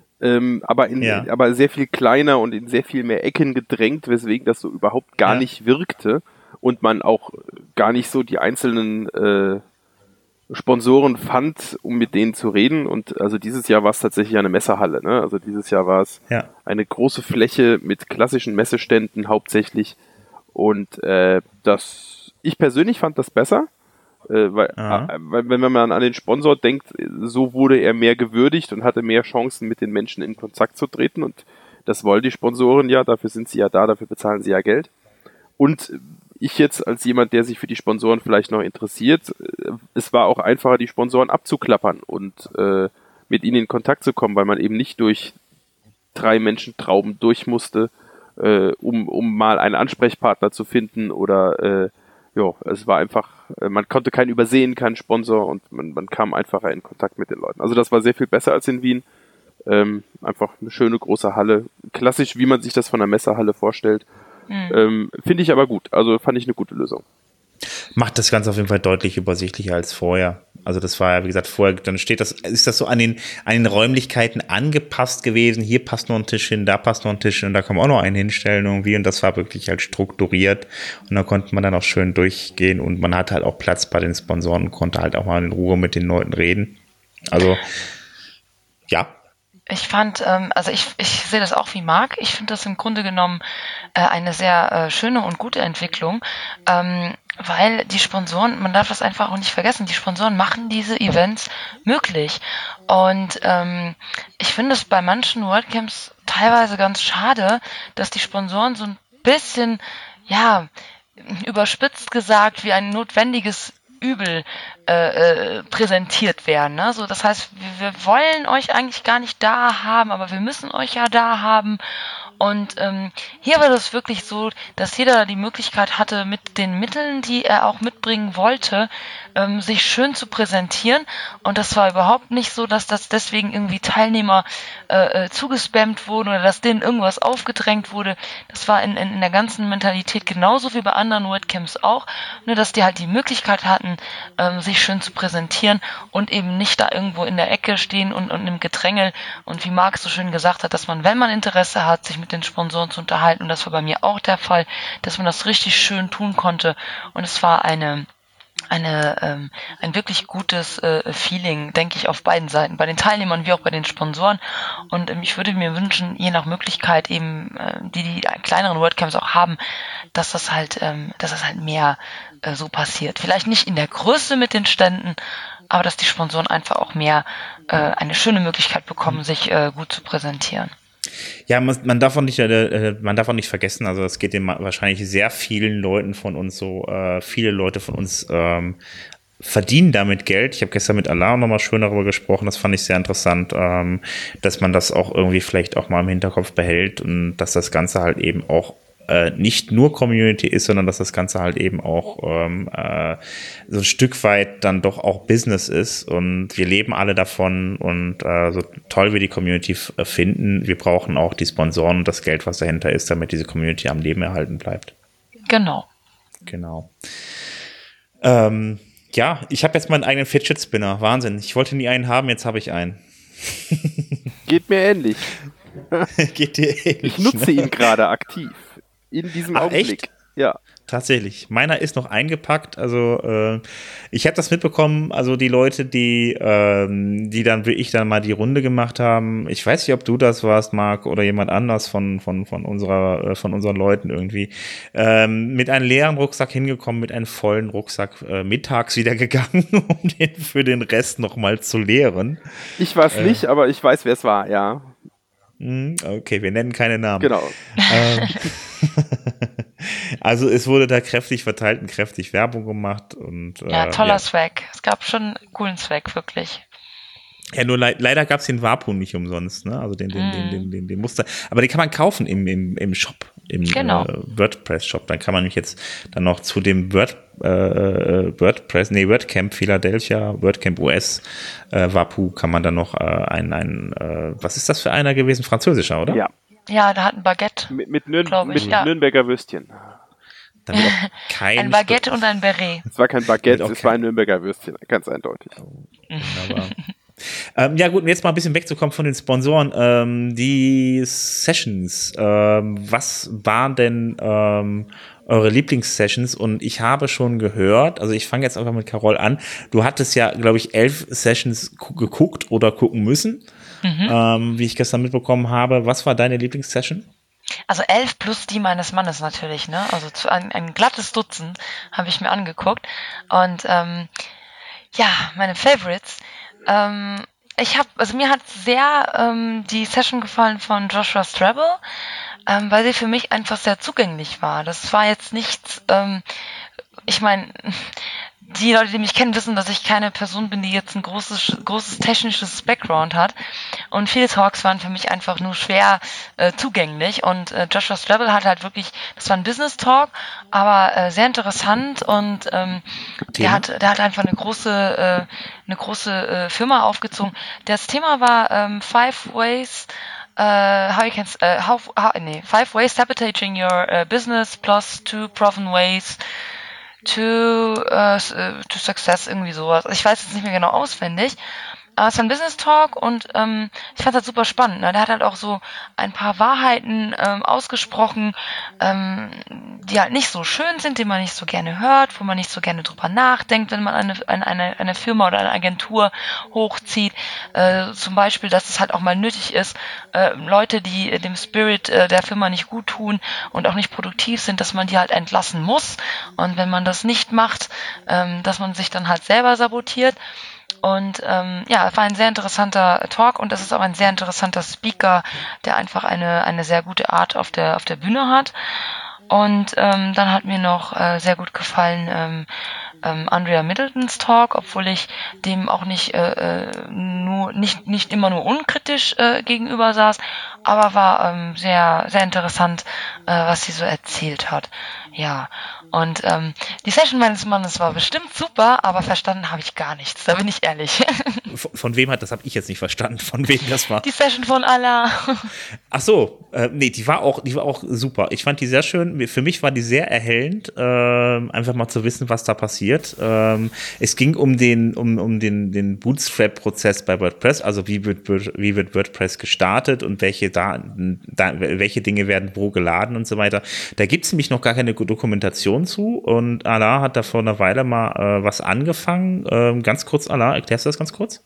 aber sehr viel kleiner und in sehr viel mehr Ecken gedrängt, weswegen das so überhaupt gar nicht wirkte und man auch gar nicht so die einzelnen Sponsoren fand, um mit denen zu reden. Und also dieses Jahr war es tatsächlich eine Messehalle. Ne? Also dieses Jahr war es eine große Fläche mit klassischen Messeständen hauptsächlich. Und ich persönlich fand das besser, weil wenn man an den Sponsor denkt, so wurde er mehr gewürdigt und hatte mehr Chancen, mit den Menschen in Kontakt zu treten. Und das wollen die Sponsoren ja, dafür sind sie ja da, dafür bezahlen sie ja Geld. Und ich jetzt als jemand, der sich für die Sponsoren vielleicht noch interessiert, es war auch einfacher, die Sponsoren abzuklappern und mit ihnen in Kontakt zu kommen, weil man eben nicht durch 3 Menschentrauben durch musste, um mal einen Ansprechpartner zu finden oder es war einfach, man konnte keinen übersehen, keinen Sponsor und man kam einfacher in Kontakt mit den Leuten. Also das war sehr viel besser als in Wien. Einfach eine schöne große Halle, klassisch, wie man sich das von der Messehalle vorstellt. Finde ich aber gut, also fand ich eine gute Lösung. Macht das Ganze auf jeden Fall deutlich übersichtlicher als vorher. Also das war ja, wie gesagt, vorher, dann ist das so an den Räumlichkeiten angepasst gewesen. Hier passt noch ein Tisch hin, da passt noch ein Tisch hin und da kann man auch noch einen hinstellen irgendwie und das war wirklich halt strukturiert und da konnte man dann auch schön durchgehen und man hatte halt auch Platz bei den Sponsoren und konnte halt auch mal in Ruhe mit den Leuten reden. Also, ja. Ich fand, ich sehe das auch wie Marc. Ich finde das im Grunde genommen eine sehr schöne und gute Entwicklung, weil die Sponsoren, man darf das einfach auch nicht vergessen, die Sponsoren machen diese Events möglich. Und ich finde es bei manchen WordCamps teilweise ganz schade, dass die Sponsoren so ein bisschen, überspitzt gesagt, wie ein notwendiges Übel präsentiert werden. Ne? So, das heißt, wir wollen euch eigentlich gar nicht da haben, aber wir müssen euch ja da haben. Und hier war das wirklich so, dass jeder die Möglichkeit hatte, mit den Mitteln, die er auch mitbringen wollte, sich schön zu präsentieren. Und das war überhaupt nicht so, dass das deswegen irgendwie Teilnehmer zugespammt wurden oder dass denen irgendwas aufgedrängt wurde. Das war in der ganzen Mentalität genauso wie bei anderen WordCamps auch, nur dass die halt die Möglichkeit hatten, sich schön zu präsentieren und eben nicht da irgendwo in der Ecke stehen und im Gedrängel. Und wie Marc so schön gesagt hat, dass man, wenn man Interesse hat, sich mit den Sponsoren zu unterhalten, und das war bei mir auch der Fall, dass man das richtig schön tun konnte. Und es war ein wirklich gutes Feeling, denke ich, auf beiden Seiten, bei den Teilnehmern wie auch bei den Sponsoren. Und ich würde mir wünschen, je nach Möglichkeit eben, die kleineren WordCamps auch haben, dass das halt mehr so passiert. Vielleicht nicht in der Größe mit den Ständen, aber dass die Sponsoren einfach auch mehr eine schöne Möglichkeit bekommen, sich gut zu präsentieren. Ja, man darf auch nicht vergessen, also es geht wahrscheinlich sehr vielen Leuten von uns so, viele Leute von uns verdienen damit Geld. Ich habe gestern mit Alain nochmal schön darüber gesprochen, das fand ich sehr interessant, dass man das auch irgendwie vielleicht auch mal im Hinterkopf behält und dass das Ganze halt eben auch nicht nur Community ist, sondern dass das Ganze halt eben auch so ein Stück weit dann doch auch Business ist und wir leben alle davon und so toll wir die Community finden, wir brauchen auch die Sponsoren und das Geld, was dahinter ist, damit diese Community am Leben erhalten bleibt. Genau. Ja, ich habe jetzt meinen eigenen Fidget Spinner. Wahnsinn. Ich wollte nie einen haben, jetzt habe ich einen. Geht mir ähnlich. Geht dir ähnlich, Ich nutze ihn gerade aktiv. In diesem Augenblick. Echt? Ja. Tatsächlich. Meiner ist noch eingepackt. Also ich habe das mitbekommen. Also die Leute, die dann wie ich dann mal die Runde gemacht haben. Ich weiß nicht, ob du das warst, Marc, oder jemand anders von unseren Leuten irgendwie. Mit einem leeren Rucksack hingekommen, mit einem vollen Rucksack mittags wieder gegangen, um den für den Rest noch mal zu leeren. Ich war es nicht, aber ich weiß, wer es war, ja. Okay, wir nennen keine Namen. Genau. Also es wurde da kräftig verteilt und kräftig Werbung gemacht. Und, Toller Swag. Es gab schon einen coolen Swag, wirklich. Ja, nur leider gab es den Wapun nicht umsonst, ne? Also den Muster. Aber den kann man kaufen im Shop, im WordPress-Shop. Dann kann man mich jetzt dann noch zu dem WordCamp Philadelphia, WordCamp US Wapu kann man dann noch was ist das für einer gewesen? Französischer, oder? Ja. Ja, da hat ein Baguette. Mit Nürnberger Würstchen. Ein Baguette und ein Beret. Es war kein Baguette, es war ein Nürnberger Würstchen, ganz eindeutig. Wunderbar. Ja gut, und jetzt mal ein bisschen wegzukommen von den Sponsoren. Die Sessions, was waren denn eure Lieblingssessions? Und ich habe schon gehört, also ich fange jetzt einfach mit Carol an, du hattest ja, glaube ich, 11 Sessions geguckt oder gucken müssen, wie ich gestern mitbekommen habe. Was war deine Lieblingssession? Also 11 plus die meines Mannes natürlich, ne? Also ein glattes Dutzend habe ich mir angeguckt. Und meine Favorites. Mir hat sehr die Session gefallen von Joshua Straubel, weil sie für mich einfach sehr zugänglich war. Das war jetzt nichts, ich meine, die Leute, die mich kennen, wissen, dass ich keine Person bin, die jetzt ein großes technisches Background hat. Und viele Talks waren für mich einfach nur schwer zugänglich. Und Joshua Straubel hat halt wirklich, das war ein Business-Talk, aber sehr interessant. Und der hat einfach eine große Firma aufgezogen. Das Thema war 5 Ways 5 ways sabotaging your business plus 2 proven ways to success, irgendwie sowas. Ich weiß jetzt nicht mehr genau auswendig. Aber es war ein Business Talk und ich fand das halt super spannend. Ne? Der hat halt auch so ein paar Wahrheiten ausgesprochen, die halt nicht so schön sind, die man nicht so gerne hört, wo man nicht so gerne drüber nachdenkt, wenn man eine Firma oder eine Agentur hochzieht. Zum Beispiel, dass es halt auch mal nötig ist, Leute, die dem Spirit der Firma nicht gut tun und auch nicht produktiv sind, dass man die halt entlassen muss. Und wenn man das nicht macht, dass man sich dann halt selber sabotiert. Und es war ein sehr interessanter Talk und es ist auch ein sehr interessanter Speaker, der einfach eine sehr gute Art auf der Bühne hat. Und dann hat mir noch sehr gut gefallen Andrea Middletons Talk, obwohl ich dem auch nicht immer nur unkritisch gegenüber saß, aber war sehr, sehr interessant, was sie so erzählt hat. Ja, und die Session meines Mannes war bestimmt super, aber verstanden habe ich gar nichts, da bin ich ehrlich. Von wem das habe ich jetzt nicht verstanden, von wem das war. Die Session von Allah. Ach so, die war auch super. Ich fand die sehr schön. Für mich war die sehr erhellend, einfach mal zu wissen, was da passiert. Es ging um den Bootstrap-Prozess bei WordPress, also wie wird WordPress gestartet und welche Dinge werden wo geladen und so weiter. Da gibt es nämlich noch gar keine Dokumentation zu und Allah hat da vor einer Weile mal was angefangen. Ganz kurz, Allah, erklärst du das ganz kurz?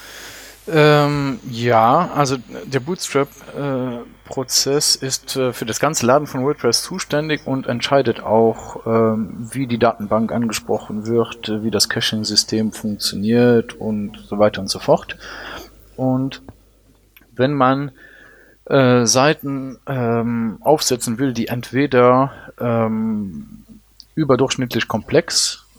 Also der Bootstrap-Prozess ist für das ganze Laden von WordPress zuständig und entscheidet auch, wie die Datenbank angesprochen wird, wie das Caching-System funktioniert und so weiter und so fort. Und wenn man Seiten aufsetzen will, die entweder überdurchschnittlich komplex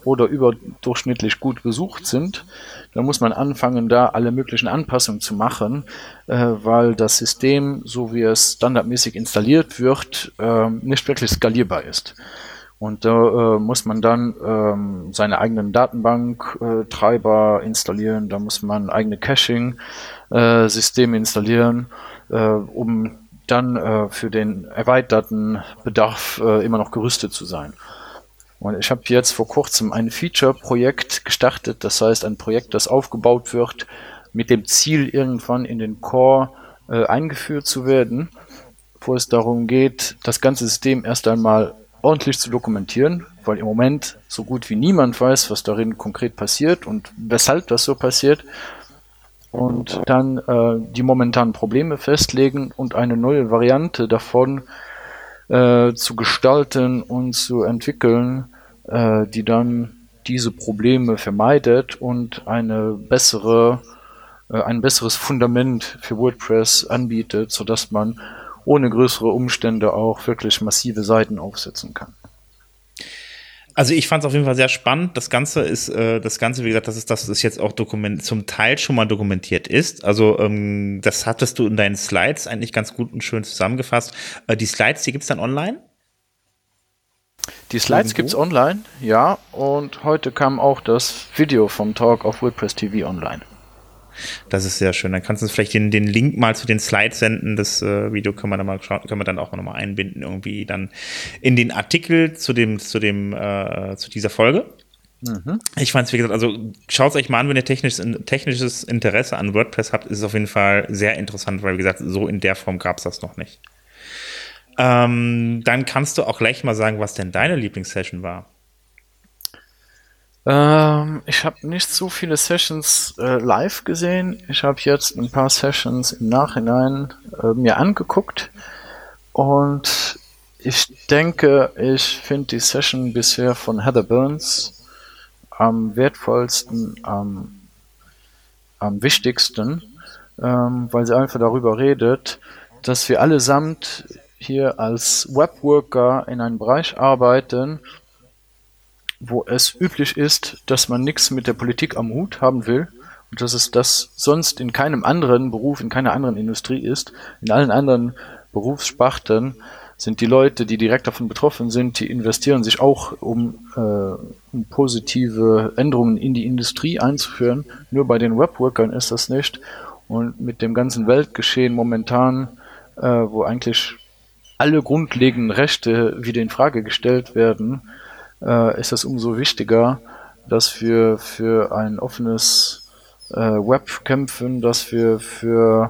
oder überdurchschnittlich gut besucht sind, dann muss man anfangen, da alle möglichen Anpassungen zu machen, weil das System, so wie es standardmäßig installiert wird, nicht wirklich skalierbar ist. Und da muss man dann seine eigenen Datenbank-Treiber installieren, da muss man eigene Caching-Systeme installieren, um dann für den erweiterten Bedarf immer noch gerüstet zu sein. Und ich habe jetzt vor kurzem ein Feature-Projekt gestartet, das heißt ein Projekt, das aufgebaut wird, mit dem Ziel, irgendwann in den Core eingeführt zu werden, wo es darum geht, das ganze System erst einmal ordentlich zu dokumentieren, weil im Moment so gut wie niemand weiß, was darin konkret passiert und weshalb das so passiert. Und dann die momentanen Probleme festlegen und eine neue Variante davon zu gestalten und zu entwickeln, die dann diese Probleme vermeidet und ein besseres Fundament für WordPress anbietet, sodass man ohne größere Umstände auch wirklich massive Seiten aufsetzen kann. Also ich fand es auf jeden Fall sehr spannend. Das Ganze, wie gesagt, das ist jetzt auch zum Teil schon mal dokumentiert ist. Also das hattest du in deinen Slides eigentlich ganz gut und schön zusammengefasst. Die Slides, die gibt's dann online? Die Slides gibt's online, ja. Und heute kam auch das Video vom Talk auf WordPress TV online. Das ist sehr schön. Dann kannst du uns vielleicht den Link mal zu den Slides senden. Das Video können wir dann mal schauen, können wir dann auch nochmal einbinden, irgendwie dann in den Artikel zu dieser Folge. Mhm. Ich fand es, wie gesagt, also schaut es euch mal an, wenn ihr technisches Interesse an WordPress habt, ist es auf jeden Fall sehr interessant, weil, wie gesagt, so in der Form gab es das noch nicht. Dann kannst du auch gleich mal sagen, was denn deine Lieblingssession war. Ich habe nicht so viele Sessions live gesehen. Ich habe jetzt ein paar Sessions im Nachhinein mir angeguckt und ich denke, ich finde die Session bisher von Heather Burns am wertvollsten, am wichtigsten, weil sie einfach darüber redet, dass wir allesamt hier als Webworker in einem Bereich arbeiten, wo es üblich ist, dass man nichts mit der Politik am Hut haben will und dass es das sonst in keinem anderen Beruf, in keiner anderen Industrie ist. In allen anderen Berufssparten sind die Leute, die direkt davon betroffen sind, die investieren sich auch, um positive Änderungen in die Industrie einzuführen. Nur bei den Webworkern ist das nicht. Und mit dem ganzen Weltgeschehen momentan, wo eigentlich alle grundlegenden Rechte wieder in Frage gestellt werden, ist es umso wichtiger, dass wir für ein offenes Web kämpfen, dass wir für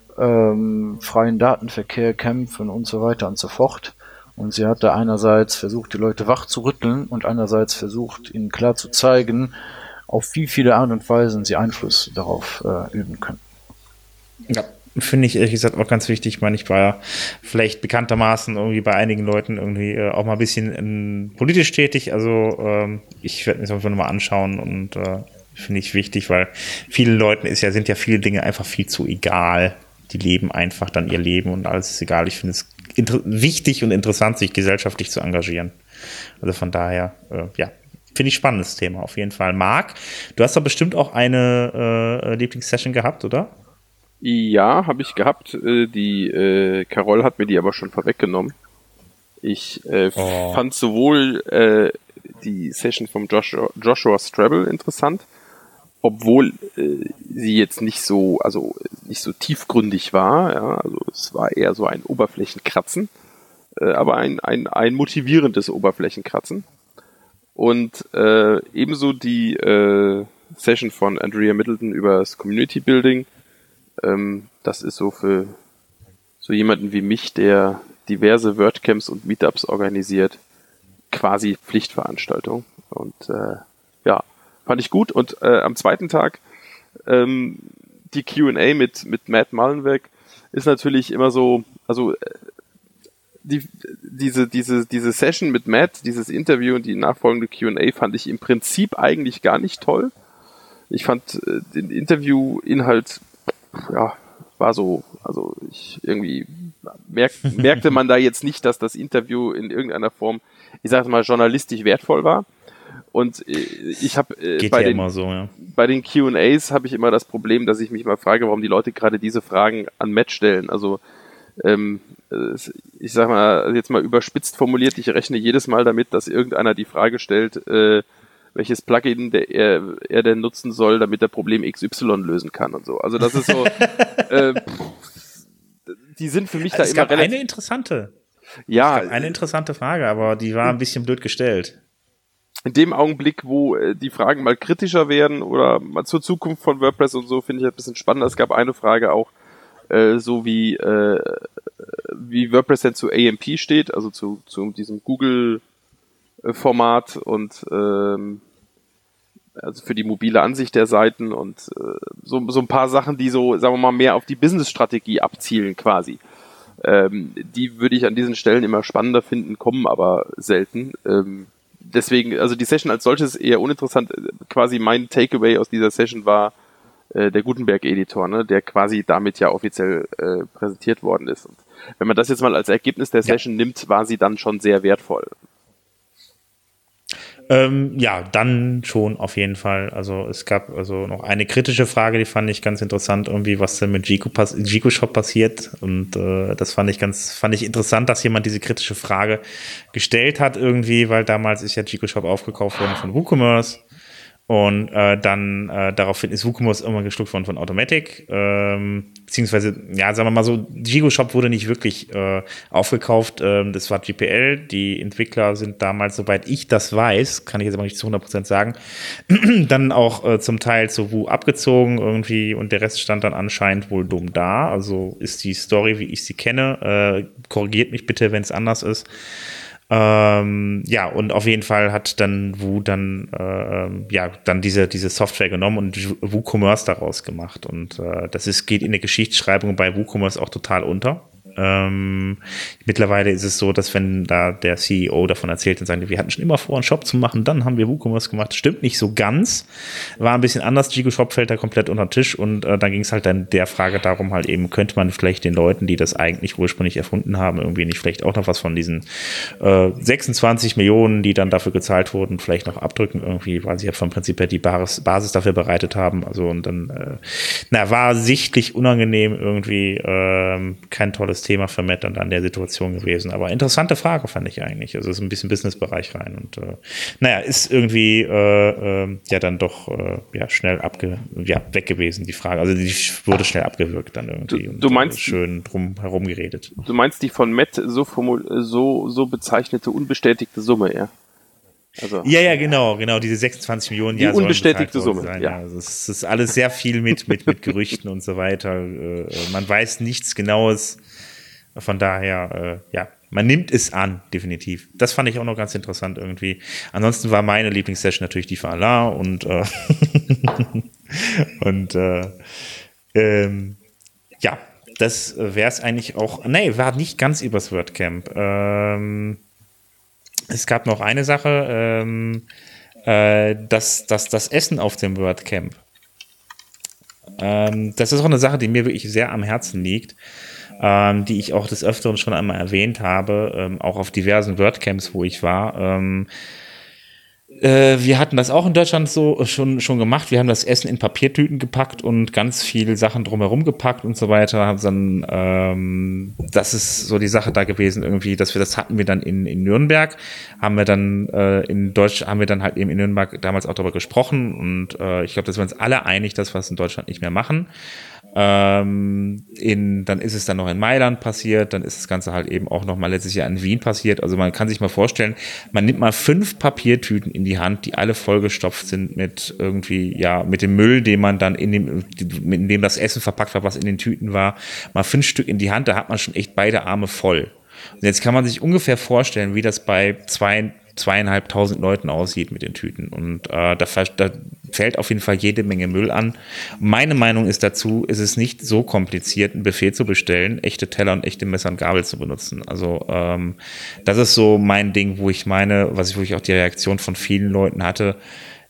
freien Datenverkehr kämpfen und so weiter und so fort. Und sie hat da einerseits versucht, die Leute wach zu rütteln und andererseits versucht, ihnen klar zu zeigen, auf wie viele Art und Weisen sie Einfluss darauf üben können. Ja. Finde ich ehrlich gesagt auch ganz wichtig. Ich meine, ich war ja vielleicht bekanntermaßen irgendwie bei einigen Leuten irgendwie auch mal ein bisschen politisch tätig. Also ich werde mir das einfach nochmal anschauen und finde ich wichtig, weil vielen Leuten sind ja viele Dinge einfach viel zu egal. Die leben einfach dann ihr Leben und alles ist egal. Ich finde es wichtig und interessant, sich gesellschaftlich zu engagieren. Also von daher, ja, finde ich spannendes Thema auf jeden Fall. Marc, du hast doch bestimmt auch eine Lieblingssession gehabt, oder? Ja, habe ich gehabt. Die Carol hat mir die aber schon vorweggenommen. Ich fand sowohl die Session vom Joshua Strabble interessant, obwohl sie jetzt nicht so tiefgründig war. Ja, also es war eher so ein Oberflächenkratzen, aber ein motivierendes Oberflächenkratzen. Und ebenso die Session von Andrea Middleton über das Community Building. Das ist so für so jemanden wie mich, der diverse WordCamps und Meetups organisiert, quasi Pflichtveranstaltung. Und ja, fand ich gut. Und am zweiten Tag die Q&A mit Matt Mullenweg ist natürlich immer so, also diese Session mit Matt, dieses Interview und die nachfolgende Q&A fand ich im Prinzip eigentlich gar nicht toll. Ich fand den Interviewinhalt, ja, war so, also ich irgendwie merkte man da jetzt nicht, dass das Interview in irgendeiner Form, ich sage mal, journalistisch wertvoll war. Und ich habe bei den Q&As habe ich immer das Problem, dass ich mich mal frage, warum die Leute gerade diese Fragen an Matt stellen. Also ich sag mal, jetzt mal überspitzt formuliert, ich rechne jedes Mal damit, dass irgendeiner die Frage stellt, welches Plugin er denn nutzen soll, damit er Problem XY lösen kann und so. Also das ist so, die sind für mich da immer relativ... Eine interessante Frage, aber die war ein bisschen blöd gestellt. In dem Augenblick, wo die Fragen mal kritischer werden oder mal zur Zukunft von WordPress und so, finde ich ein bisschen spannender. Es gab eine Frage auch, so wie WordPress denn zu AMP steht, also zu diesem Google-Format und also für die mobile Ansicht der Seiten und so ein paar Sachen, die so, sagen wir mal, mehr auf die Business-Strategie abzielen quasi. Die würde ich an diesen Stellen immer spannender finden, kommen aber selten. Deswegen, also die Session als solches ist eher uninteressant. Quasi mein Takeaway aus dieser Session war der Gutenberg-Editor, ne, der quasi damit ja offiziell präsentiert worden ist. Und wenn man das jetzt mal als Ergebnis der Session nimmt, war sie dann schon sehr wertvoll. Dann schon auf jeden Fall. Also es gab also noch eine kritische Frage, die fand ich ganz interessant, irgendwie, was denn mit Gigo-Shop passiert. Und das fand ich interessant, dass jemand diese kritische Frage gestellt hat irgendwie, weil damals ist ja Gigo-Shop aufgekauft worden von WooCommerce. Und dann daraufhin ist WooCommerce irgendwann geschluckt worden von Automattic, beziehungsweise, ja, sagen wir mal so, Gigo-Shop wurde nicht wirklich aufgekauft, das war GPL, die Entwickler sind damals, soweit ich das weiß, kann ich jetzt aber nicht zu 100% sagen, dann auch zum Teil zu Woo abgezogen irgendwie und der Rest stand dann anscheinend wohl dumm da, also ist die Story, wie ich sie kenne, korrigiert mich bitte, wenn es anders ist. Und auf jeden Fall hat dann Woo dann diese Software genommen und WooCommerce daraus gemacht und geht in der Geschichtsschreibung bei WooCommerce auch total unter. Mittlerweile ist es so, dass wenn da der CEO davon erzählt, dann sagen die, wir hatten schon immer vor, einen Shop zu machen, dann haben wir WooCommerce gemacht. Stimmt nicht so ganz. War ein bisschen anders. Gigo-Shop fällt da komplett unter den Tisch und dann ging es halt dann der Frage darum, halt eben, könnte man vielleicht den Leuten, die das eigentlich ursprünglich erfunden haben, irgendwie nicht vielleicht auch noch was von diesen 26 Millionen, die dann dafür gezahlt wurden, vielleicht noch abdrücken irgendwie, weil sie ja vom Prinzip her die Basis dafür bereitet haben. Also und dann war sichtlich unangenehm irgendwie, kein tolles Thema für Matt und an der Situation gewesen. Aber interessante Frage fand ich eigentlich. Also ist ein bisschen Businessbereich rein und ist irgendwie dann doch schnell weg gewesen, die Frage. Also die wurde schnell abgewürgt dann irgendwie. Du meinst schön drum herum geredet. Du meinst die von Matt so bezeichnete unbestätigte Summe, ja? Also, ja, genau, diese 26 Millionen. Die unbestätigte Summe, sein, ja. Also es ist alles sehr viel mit Gerüchten und so weiter. Man weiß nichts Genaues. Von daher, man nimmt es an, definitiv. Das fand ich auch noch ganz interessant irgendwie. Ansonsten war meine Lieblingssession natürlich die für Alain und das wäre es eigentlich auch. Nee, war nicht ganz übers WordCamp. Es gab noch eine Sache, das Essen auf dem WordCamp. Das ist auch eine Sache, die mir wirklich sehr am Herzen liegt. Die ich auch des Öfteren schon einmal erwähnt habe, auch auf diversen WordCamps, wo ich war. Wir hatten das auch in Deutschland so schon gemacht. Wir haben das Essen in Papiertüten gepackt und ganz viele Sachen drumherum gepackt und so weiter. Das ist so die Sache da gewesen irgendwie, das hatten wir dann in Nürnberg, haben wir dann halt eben in Nürnberg damals auch darüber gesprochen und ich glaube, dass wir uns alle einig, dass wir es in Deutschland nicht mehr machen. Dann ist es dann noch in Mailand passiert, dann ist das Ganze halt eben auch noch mal letztes Jahr in Wien passiert. Also man kann sich mal vorstellen, man nimmt mal 5 Papiertüten in die Hand, die alle vollgestopft sind mit irgendwie, mit dem Müll, den man dann in dem das Essen verpackt war, was in den Tüten war, mal 5 Stück in die Hand, da hat man schon echt beide Arme voll. Und jetzt kann man sich ungefähr vorstellen, wie das bei 2.500 Leuten aussieht mit den Tüten. Und da fällt auf jeden Fall jede Menge Müll an. Meine Meinung ist dazu, ist es nicht so kompliziert, ein Buffet zu bestellen, echte Teller und echte Messer und Gabel zu benutzen. Also das ist so mein Ding, wo ich meine, wo ich auch die Reaktion von vielen Leuten hatte,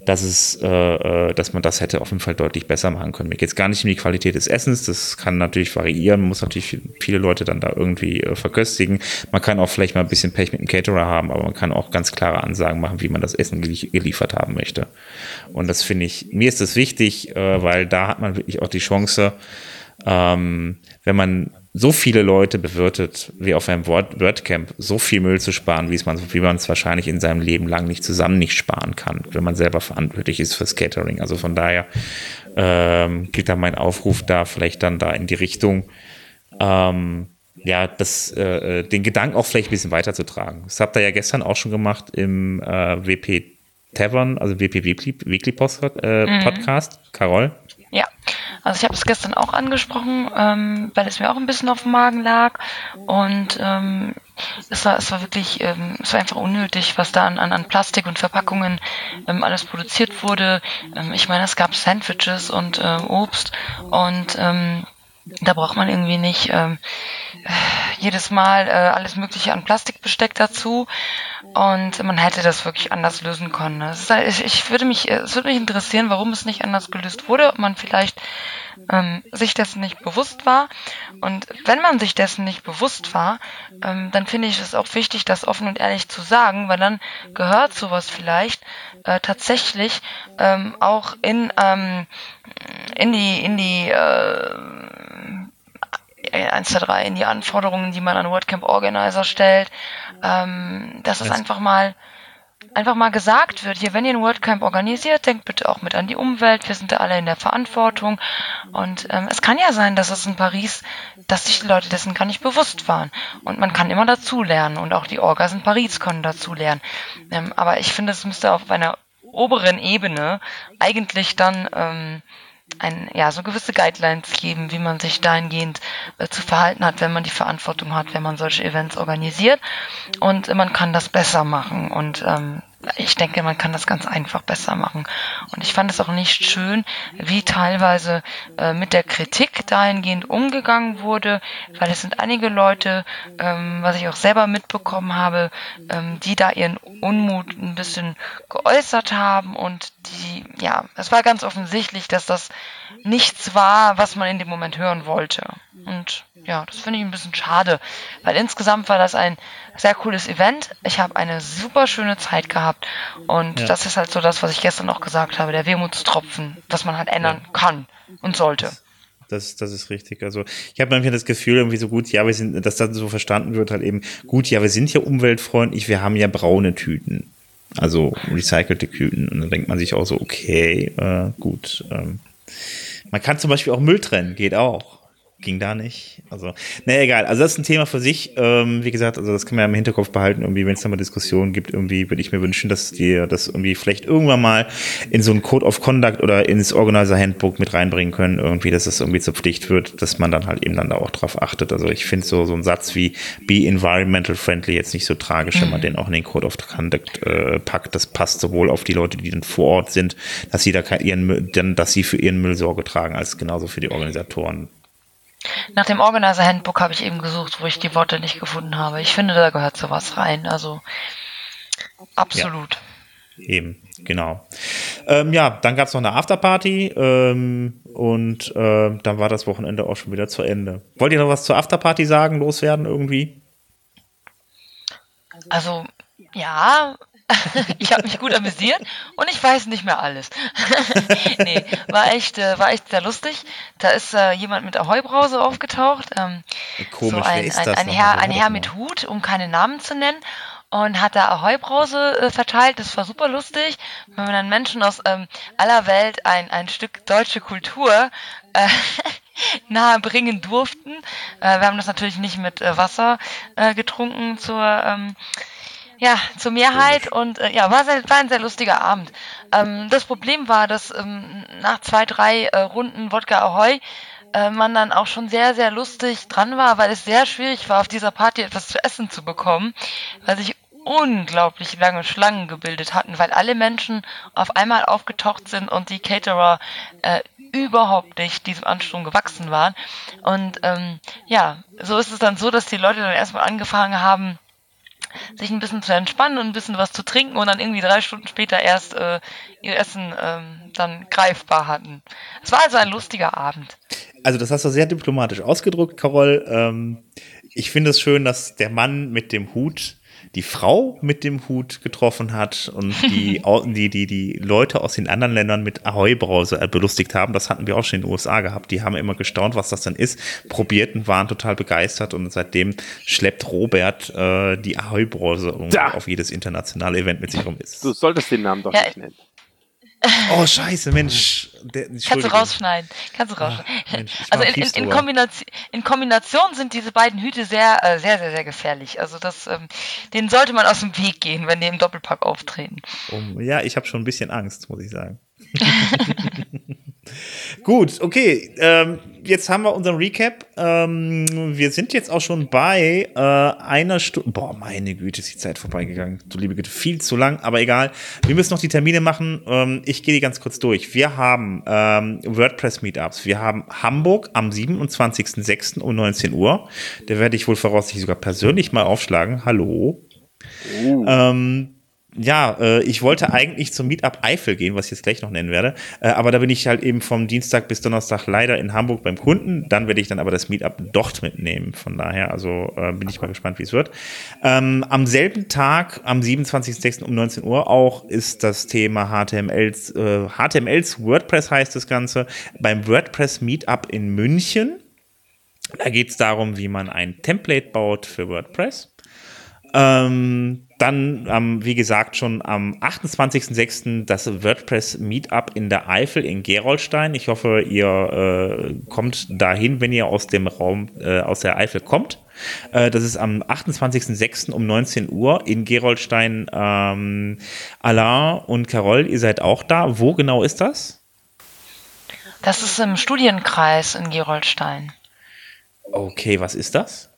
dass man das hätte auf jeden Fall deutlich besser machen können. Mir geht es gar nicht um die Qualität des Essens, das kann natürlich variieren, man muss natürlich viele Leute dann da irgendwie verköstigen. Man kann auch vielleicht mal ein bisschen Pech mit dem Caterer haben, aber man kann auch ganz klare Ansagen machen, wie man das Essen geliefert haben möchte. Und das finde ich, mir ist das wichtig, weil da hat man wirklich auch die Chance, wenn man so viele Leute bewirtet wie auf einem WordCamp, so viel Müll zu sparen, wie man es wahrscheinlich in seinem Leben lang nicht sparen kann, wenn man selber verantwortlich ist fürs Catering. Also von daher geht da mein Aufruf da vielleicht dann da in die Richtung, den Gedanken auch vielleicht ein bisschen weiterzutragen. Das habt ihr ja gestern auch schon gemacht im WP Tavern, also WP Weekly Podcast, Carol. Ja, also ich habe es gestern auch angesprochen, weil es mir auch ein bisschen auf dem Magen lag und es war wirklich, es war einfach unnötig, was da an Plastik und Verpackungen alles produziert wurde. Ich meine, es gab Sandwiches und Obst und da braucht man irgendwie nicht jedes Mal alles Mögliche an Plastikbesteck dazu und man hätte das wirklich anders lösen können. Es würde mich interessieren, warum es nicht anders gelöst wurde, ob man vielleicht sich dessen nicht bewusst war. Und wenn man sich dessen nicht bewusst war, dann finde ich es auch wichtig, das offen und ehrlich zu sagen, weil dann gehört sowas vielleicht tatsächlich auch in die 1, 2, 3 in die Anforderungen, die man an WordCamp Organizer stellt, dass es einfach mal gesagt wird, hier, wenn ihr ein WordCamp organisiert, denkt bitte auch mit an die Umwelt, wir sind da alle in der Verantwortung und es kann ja sein, dass es in Paris, dass sich die Leute dessen gar nicht bewusst waren und man kann immer dazulernen und auch die Orgas in Paris können dazulernen, aber ich finde, es müsste auf einer oberen Ebene eigentlich dann so gewisse Guidelines geben, wie man sich dahingehend zu verhalten hat, wenn man die Verantwortung hat, wenn man solche Events organisiert. Und man kann das besser machen. Und ich denke, man kann das ganz einfach besser machen. Und ich fand es auch nicht schön, wie teilweise mit der Kritik dahingehend umgegangen wurde, weil es sind einige Leute, was ich auch selber mitbekommen habe, die da ihren Unmut ein bisschen geäußert haben und es war ganz offensichtlich, dass das nichts war, was man in dem Moment hören wollte. Und ja, das finde ich ein bisschen schade, weil insgesamt war das ein sehr cooles Event. Ich habe eine super schöne Zeit gehabt und das ist halt so das, was ich gestern auch gesagt habe, der Wermutstropfen, dass man halt ändern kann und sollte. Das ist richtig. Also ich habe manchmal das Gefühl, irgendwie so gut, dass das so verstanden wird, halt eben, gut, ja, wir sind ja umweltfreundlich, wir haben ja braune Tüten. Also recycelte Tüten. Und dann denkt man sich auch so, okay, gut. Man kann zum Beispiel auch Müll trennen, geht auch. Ging da nicht. Also, egal. Also das ist ein Thema für sich. Wie gesagt, also das kann man ja im Hinterkopf behalten. Irgendwie, wenn es da mal Diskussionen gibt, irgendwie würde ich mir wünschen, dass die das irgendwie vielleicht irgendwann mal in so einen Code of Conduct oder ins Organizer Handbook mit reinbringen können. Irgendwie, dass das irgendwie zur Pflicht wird, dass man dann halt eben dann da auch drauf achtet. Also ich finde so ein Satz wie be environmental friendly jetzt nicht so tragisch, wenn man den auch in den Code of Conduct packt. Das passt sowohl auf die Leute, die dann vor Ort sind, dass sie dass sie für ihren Müll Sorge tragen, als genauso für die Organisatoren. Nach dem Organizer Handbook habe ich eben gesucht, wo ich die Worte nicht gefunden habe. Ich finde, da gehört sowas rein. Also absolut. Ja, eben, genau. Dann gab es noch eine Afterparty und dann war das Wochenende auch schon wieder zu Ende. Wollt ihr noch was zur Afterparty sagen, loswerden irgendwie? Also, ja, ich habe mich gut amüsiert und ich weiß nicht mehr alles. Nee, war echt sehr lustig. Da ist jemand mit Ahoi-Brause aufgetaucht. Komisch, so wer ist das? Ein Herr mit Hut, um keine Namen zu nennen. Und hat da Ahoi-Brause verteilt. Das war super lustig, wenn wir dann Menschen aus aller Welt ein Stück deutsche Kultur nahe bringen durften. Wir haben das natürlich nicht mit Wasser getrunken zur Mehrheit und war ein sehr lustiger Abend. Das Problem war, dass nach 2, 3 Runden Wodka Ahoi man dann auch schon sehr, sehr lustig dran war, weil es sehr schwierig war, auf dieser Party etwas zu essen zu bekommen, weil sich unglaublich lange Schlangen gebildet hatten, weil alle Menschen auf einmal aufgetaucht sind und die Caterer überhaupt nicht diesem Ansturm gewachsen waren. Und so ist es dann so, dass die Leute dann erstmal angefangen haben, sich ein bisschen zu entspannen und ein bisschen was zu trinken und dann irgendwie 3 Stunden später erst ihr Essen dann greifbar hatten. Es war also ein lustiger Abend. Also das hast du sehr diplomatisch ausgedrückt, Carol. Ich finde es schön, dass der Mann mit dem Hut die Frau mit dem Hut getroffen hat und die Leute aus den anderen Ländern mit Ahoi-Brause belustigt haben. Das hatten wir auch schon in den USA gehabt. Die haben immer gestaunt, was das denn ist, probiert und waren total begeistert. Und seitdem schleppt Robert die Ahoi-Brause auf jedes internationale Event mit sich rum. Du solltest den Namen doch nicht nennen. Oh, scheiße, Mensch. Kannst du rausschneiden. Mensch, also in Kombination sind diese beiden Hüte sehr, sehr, sehr, sehr gefährlich. Also denen sollte man aus dem Weg gehen, wenn die im Doppelpack auftreten. Ja, ich habe schon ein bisschen Angst, muss ich sagen. Gut, okay. Jetzt haben wir unseren Recap. Wir sind jetzt auch schon bei einer Stunde. Boah, meine Güte, ist die Zeit vorbeigegangen. Du liebe Güte, viel zu lang, aber egal. Wir müssen noch die Termine machen. Ich gehe die ganz kurz durch. Wir haben WordPress-Meetups. Wir haben Hamburg am 27.06. um 19 Uhr. Da werde ich wohl voraussichtlich sogar persönlich mal aufschlagen. Hallo. Ich wollte eigentlich zum Meetup Eifel gehen, was ich jetzt gleich noch nennen werde, aber da bin ich halt eben vom Dienstag bis Donnerstag leider in Hamburg beim Kunden, dann werde ich dann aber das Meetup dort mitnehmen, von daher, bin ich mal gespannt, wie es wird. Am selben Tag, am 27.06. um 19 Uhr auch, ist das Thema HTMLs WordPress heißt das Ganze, beim WordPress Meetup in München. Da geht es darum, wie man ein Template baut für WordPress. Dann, wie gesagt, schon am 28.06. das WordPress Meetup in der Eifel in Gerolstein. Ich hoffe, ihr kommt dahin, wenn ihr aus dem Raum, aus der Eifel kommt. Das ist am 28.06. um 19 Uhr in Gerolstein. Alain und Carol, ihr seid auch da. Wo genau ist das? Das ist im Studienkreis in Gerolstein. Okay, was ist das?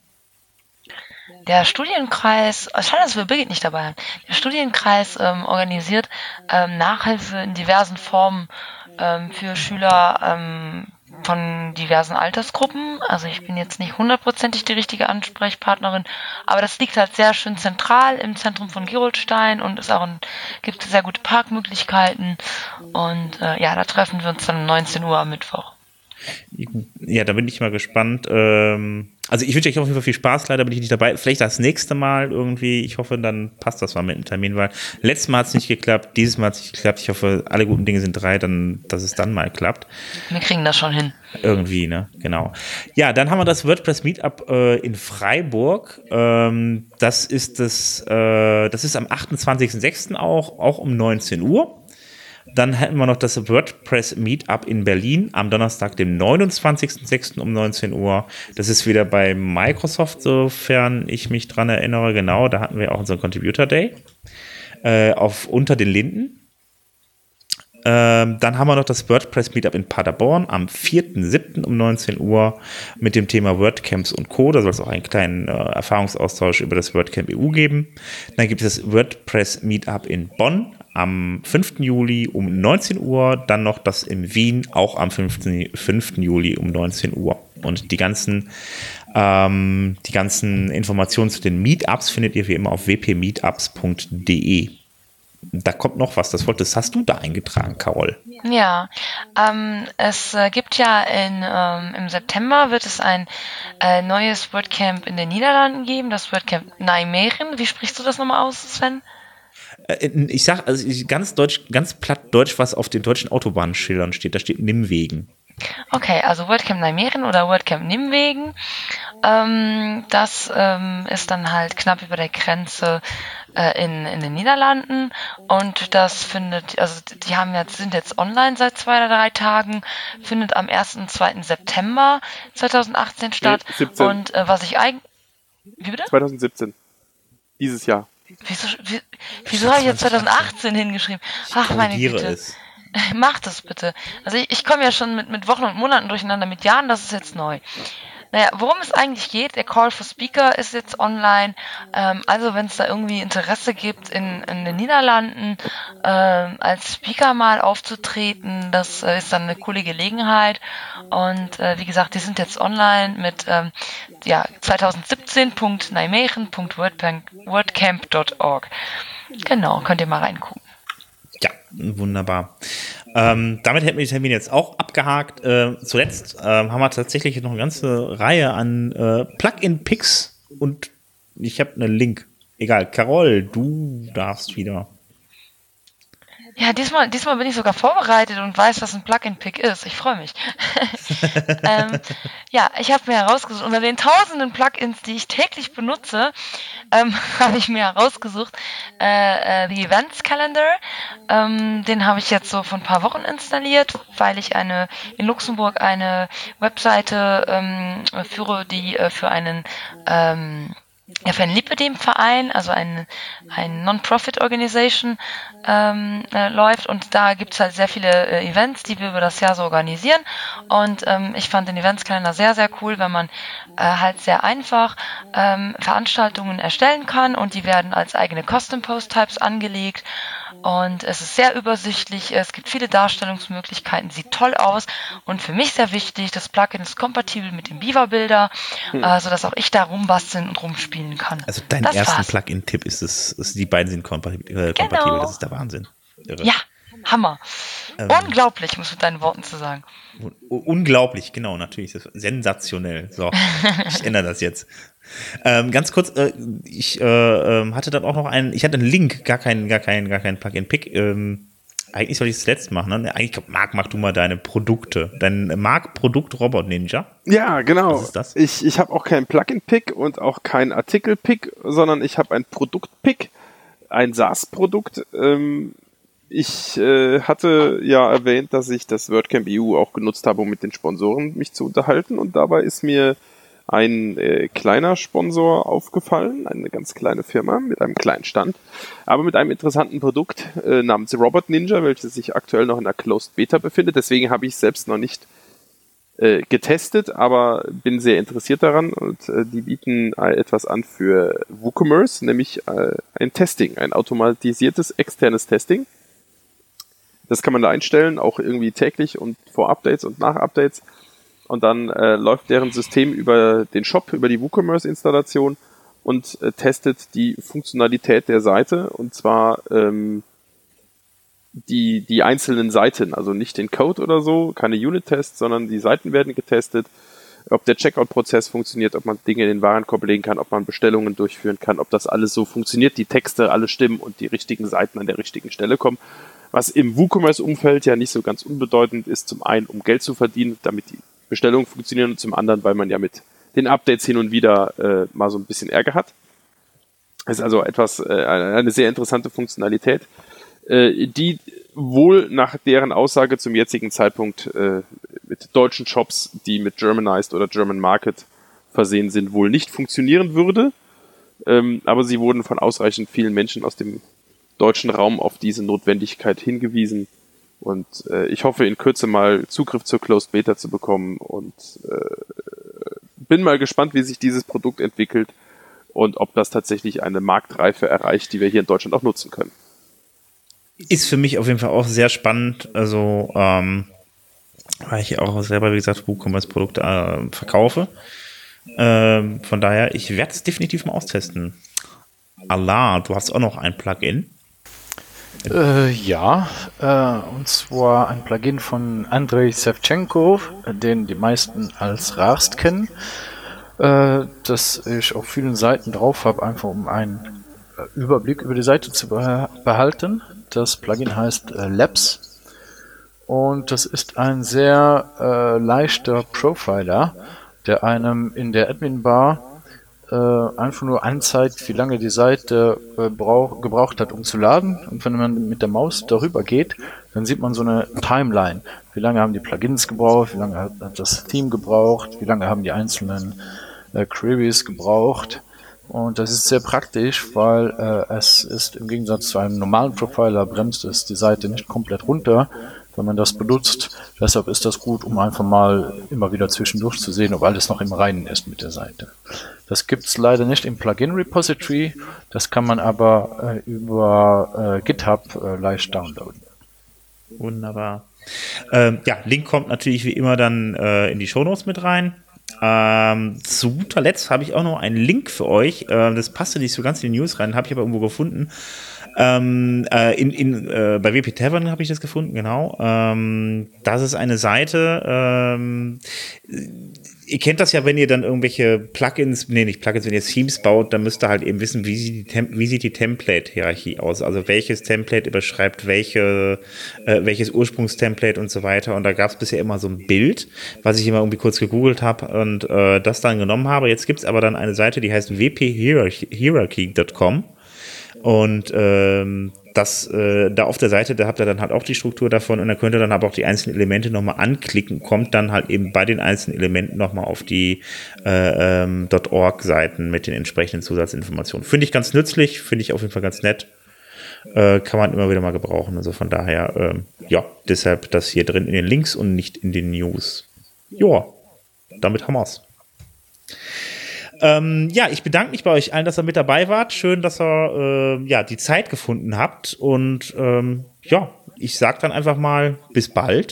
Der Studienkreis, schade, dass wir Birgit nicht dabei haben. Der Studienkreis organisiert Nachhilfe in diversen Formen für Schüler von diversen Altersgruppen. Also ich bin jetzt nicht 100% die richtige Ansprechpartnerin, aber das liegt halt sehr schön zentral im Zentrum von Gerolstein und gibt sehr gute Parkmöglichkeiten. Und da treffen wir uns dann um 19 Uhr am Mittwoch. Ja, da bin ich mal gespannt. Also ich wünsche euch auf jeden Fall viel Spaß, leider bin ich nicht dabei. Vielleicht das nächste Mal irgendwie. Ich hoffe, dann passt das mal mit dem Termin, weil letztes Mal hat es nicht geklappt, dieses Mal hat es nicht geklappt. Ich hoffe, alle guten Dinge sind 3, dass es dann mal klappt. Wir kriegen das schon hin. Irgendwie, ne? Genau. Ja, dann haben wir das WordPress Meetup in Freiburg. Das ist am 28.06. auch um 19 Uhr. Dann hätten wir noch das WordPress Meetup in Berlin am Donnerstag, dem 29.06. um 19 Uhr. Das ist wieder bei Microsoft, sofern ich mich dran erinnere. Genau, da hatten wir auch unseren Contributor Day unter den Linden. Dann haben wir noch das WordPress Meetup in Paderborn am 4.07. um 19 Uhr mit dem Thema WordCamps und Co. Da soll es auch einen kleinen Erfahrungsaustausch über das WordCamp EU geben. Dann gibt es das WordPress Meetup in Bonn am 5. Juli um 19 Uhr, dann noch das in Wien, auch am 5. Juli um 19 Uhr. Und die ganzen Informationen zu den Meetups findet ihr wie immer auf wpmeetups.de. Da kommt noch was, das hast du da eingetragen, Carol. Ja, es gibt ja im September wird es ein neues WordCamp in den Niederlanden geben, das WordCamp Nijmegen. Wie sprichst du das nochmal aus, Sven? Ich sag, also ganz platt Deutsch, was auf den deutschen Autobahnschildern steht. Da steht Nimwegen. Okay, also WordCamp Nijmegen oder WordCamp Nimwegen. Das ist dann halt knapp über der Grenze in den Niederlanden und das sind jetzt online seit 2 oder 3 Tagen, findet am 1. und 2. September 2018 statt. 17. Und wie bitte? 2017. Dieses Jahr. Wieso habe ich jetzt 2018 hingeschrieben? Ach, meine Güte. Mach das bitte. Also ich komme ja schon mit Wochen und Monaten durcheinander, mit Jahren, das ist jetzt neu. Naja, worum es eigentlich geht, der Call for Speaker ist jetzt online. Also wenn es da irgendwie Interesse gibt, in den Niederlanden als Speaker mal aufzutreten, das ist dann eine coole Gelegenheit. Und wie gesagt, die sind jetzt online mit 2017.Nijmegen.wordcamp.org. Genau, könnt ihr mal reingucken. Ja, wunderbar. Damit hätten wir den Termin jetzt auch abgehakt. Zuletzt haben wir tatsächlich noch eine ganze Reihe an Plugin-Picks und ich habe einen Link. Egal, Carol, du darfst wieder. Ja, diesmal bin ich sogar vorbereitet und weiß, was ein Plugin-Pick ist. Ich freue mich. Ich habe mir herausgesucht, unter den tausenden Plugins, die ich täglich benutze, habe ich mir herausgesucht, The Events Calendar. Den habe ich jetzt so vor ein paar Wochen installiert, weil ich in Luxemburg eine Webseite führe, die für einen für einen Lipödem-Verein, also eine Non-Profit-Organisation läuft, und da gibt's halt sehr viele Events, die wir über das Jahr so organisieren, und ich fand den Eventskalender sehr, sehr cool, weil man halt sehr einfach Veranstaltungen erstellen kann, und die werden als eigene Custom-Post-Types angelegt, und es ist sehr übersichtlich, es gibt viele Darstellungsmöglichkeiten, sieht toll aus, und für mich sehr wichtig, das Plugin ist kompatibel mit dem Beaver-Builder, sodass auch ich da rumbasteln und rumspielen kann. Also dein ersten Plugin-Tipp ist die beiden sind kompatibel, das ist der Wahnsinn. Irre. Ja, Hammer. Unglaublich, muss ich mit deinen Worten zu sagen. Unglaublich, genau, natürlich. Das ist sensationell. So, ich ändere das jetzt. Ganz kurz, ich hatte dann auch noch einen Link, gar keinen Plugin-Pick. Eigentlich soll ich es zuletzt machen, ne? Eigentlich, Marc, mach du mal deine Produkte. Dein Marc-Produkt Robot Ninja. Ja, genau. Was ist das? Ich habe auch keinen Plugin-Pick und auch keinen Artikel-Pick, sondern ich habe ein Produkt-Pick, ein SaaS-Produkt. Ich hatte ja erwähnt, dass ich das WordCamp EU auch genutzt habe, um mit den Sponsoren mich zu unterhalten, und dabei ist mir ein kleiner Sponsor aufgefallen, eine ganz kleine Firma mit einem kleinen Stand, aber mit einem interessanten Produkt namens Robot Ninja, welches sich aktuell noch in der Closed Beta befindet. Deswegen habe ich es selbst noch nicht getestet, aber bin sehr interessiert daran, und die bieten etwas an für WooCommerce, nämlich ein Testing, ein automatisiertes externes Testing. Das kann man da einstellen, auch irgendwie täglich und vor Updates und nach Updates. Und dann läuft deren System über den Shop, über die WooCommerce-Installation und testet die Funktionalität der Seite, und zwar die einzelnen Seiten, also nicht den Code oder so, keine Unit-Tests, sondern die Seiten werden getestet, ob der Checkout-Prozess funktioniert, ob man Dinge in den Warenkorb legen kann, ob man Bestellungen durchführen kann, ob das alles so funktioniert, die Texte alle stimmen und die richtigen Seiten an der richtigen Stelle kommen. Was im WooCommerce-Umfeld ja nicht so ganz unbedeutend ist, zum einen, um Geld zu verdienen, damit die Bestellungen funktionieren, und zum anderen, weil man ja mit den Updates hin und wieder mal so ein bisschen Ärger hat. Das ist also eine sehr interessante Funktionalität, die wohl nach deren Aussage zum jetzigen Zeitpunkt mit deutschen Shops, die mit Germanized oder German Market versehen sind, wohl nicht funktionieren würde. Aber sie wurden von ausreichend vielen Menschen aus dem deutschen Raum auf diese Notwendigkeit hingewiesen. Und ich hoffe, in Kürze mal Zugriff zur Closed Beta zu bekommen, und bin mal gespannt, wie sich dieses Produkt entwickelt und ob das tatsächlich eine Marktreife erreicht, die wir hier in Deutschland auch nutzen können. Ist für mich auf jeden Fall auch sehr spannend, also weil ich auch selber, wie gesagt, WooCommerce-Produkte verkaufe. Von daher, ich werde es definitiv mal austesten. Allah, du hast auch noch ein Plugin. Und zwar ein Plugin von Andrei Sevchenko, den die meisten als Rarst kennen, das ich auf vielen Seiten drauf habe, einfach um einen Überblick über die Seite zu behalten. Das Plugin heißt Labs, und das ist ein sehr leichter Profiler, der einem in der Admin-Bar einfach nur anzeigt, wie lange die Seite gebraucht hat, um zu laden. Und wenn man mit der Maus darüber geht, dann sieht man so eine Timeline. Wie lange haben die Plugins gebraucht, wie lange hat das Theme gebraucht, wie lange haben die einzelnen Queries gebraucht. Und das ist sehr praktisch, weil es ist im Gegensatz zu einem normalen Profiler, bremst es die Seite nicht komplett runter, wenn man das benutzt. Deshalb ist das gut, um einfach mal immer wieder zwischendurch zu sehen, ob alles noch im Reinen ist mit der Seite. Das gibt's leider nicht im Plugin-Repository, das kann man aber über GitHub leicht downloaden. Wunderbar. Link kommt natürlich wie immer dann in die Shownotes mit rein. Zu guter Letzt habe ich auch noch einen Link für euch. Das passte nicht so ganz in die News rein, habe ich aber irgendwo gefunden. Bei WP Tavern habe ich das gefunden, genau. Das ist eine Seite, ihr kennt das ja, wenn ihr dann irgendwelche wenn ihr Themes baut, dann müsst ihr halt eben wissen, wie sieht die Template-Hierarchie aus, also welches Template überschreibt welches Ursprungstemplate und so weiter, und da gab es bisher immer so ein Bild, was ich immer irgendwie kurz gegoogelt habe und das dann genommen habe. Jetzt gibt es aber dann eine Seite, die heißt wphierarchy.com. Und da auf der Seite, da habt ihr dann halt auch die Struktur davon, und da könnt ihr dann aber auch die einzelnen Elemente nochmal anklicken, kommt dann halt eben bei den einzelnen Elementen nochmal auf die .org-Seiten mit den entsprechenden Zusatzinformationen. Finde ich ganz nützlich, finde ich auf jeden Fall ganz nett. Kann man immer wieder mal gebrauchen. Also von daher, deshalb das hier drin in den Links und nicht in den News. Ja, damit haben wir's. Ich bedanke mich bei euch allen, dass ihr mit dabei wart. Schön, dass ihr die Zeit gefunden habt. Und ich sage dann einfach mal bis bald.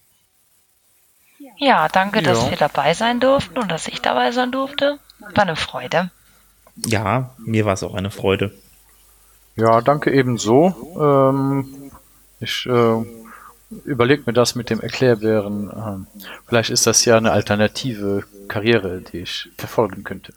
Ja, danke, dass wir dabei sein durften und dass ich dabei sein durfte. War eine Freude. Ja, mir war es auch eine Freude. Ja, danke ebenso. Ich überlege mir das mit dem Erklärbären. Vielleicht ist das ja eine alternative Karriere, die ich verfolgen könnte.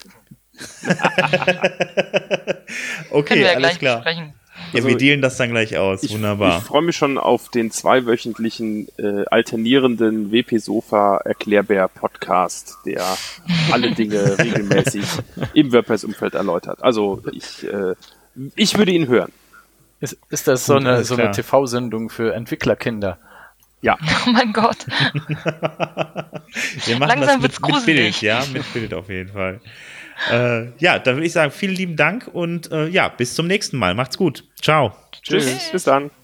Okay, alles klar. Besprechen. Ja, wir dealen das dann gleich aus. Wunderbar. Ich freue mich schon auf den 2-wöchentlichen alternierenden WP-Sofa-Erklärbär-Podcast, der alle Dinge regelmäßig im WordPress-Umfeld erläutert. Also ich würde ihn hören. Ist das so eine TV-Sendung für Entwicklerkinder? Ja. Oh mein Gott. Wir machen langsam das mit Bild, mit Bild auf jeden Fall. Dann würde ich sagen, vielen lieben Dank und bis zum nächsten Mal. Macht's gut. Ciao. Tschüss. Bis dann.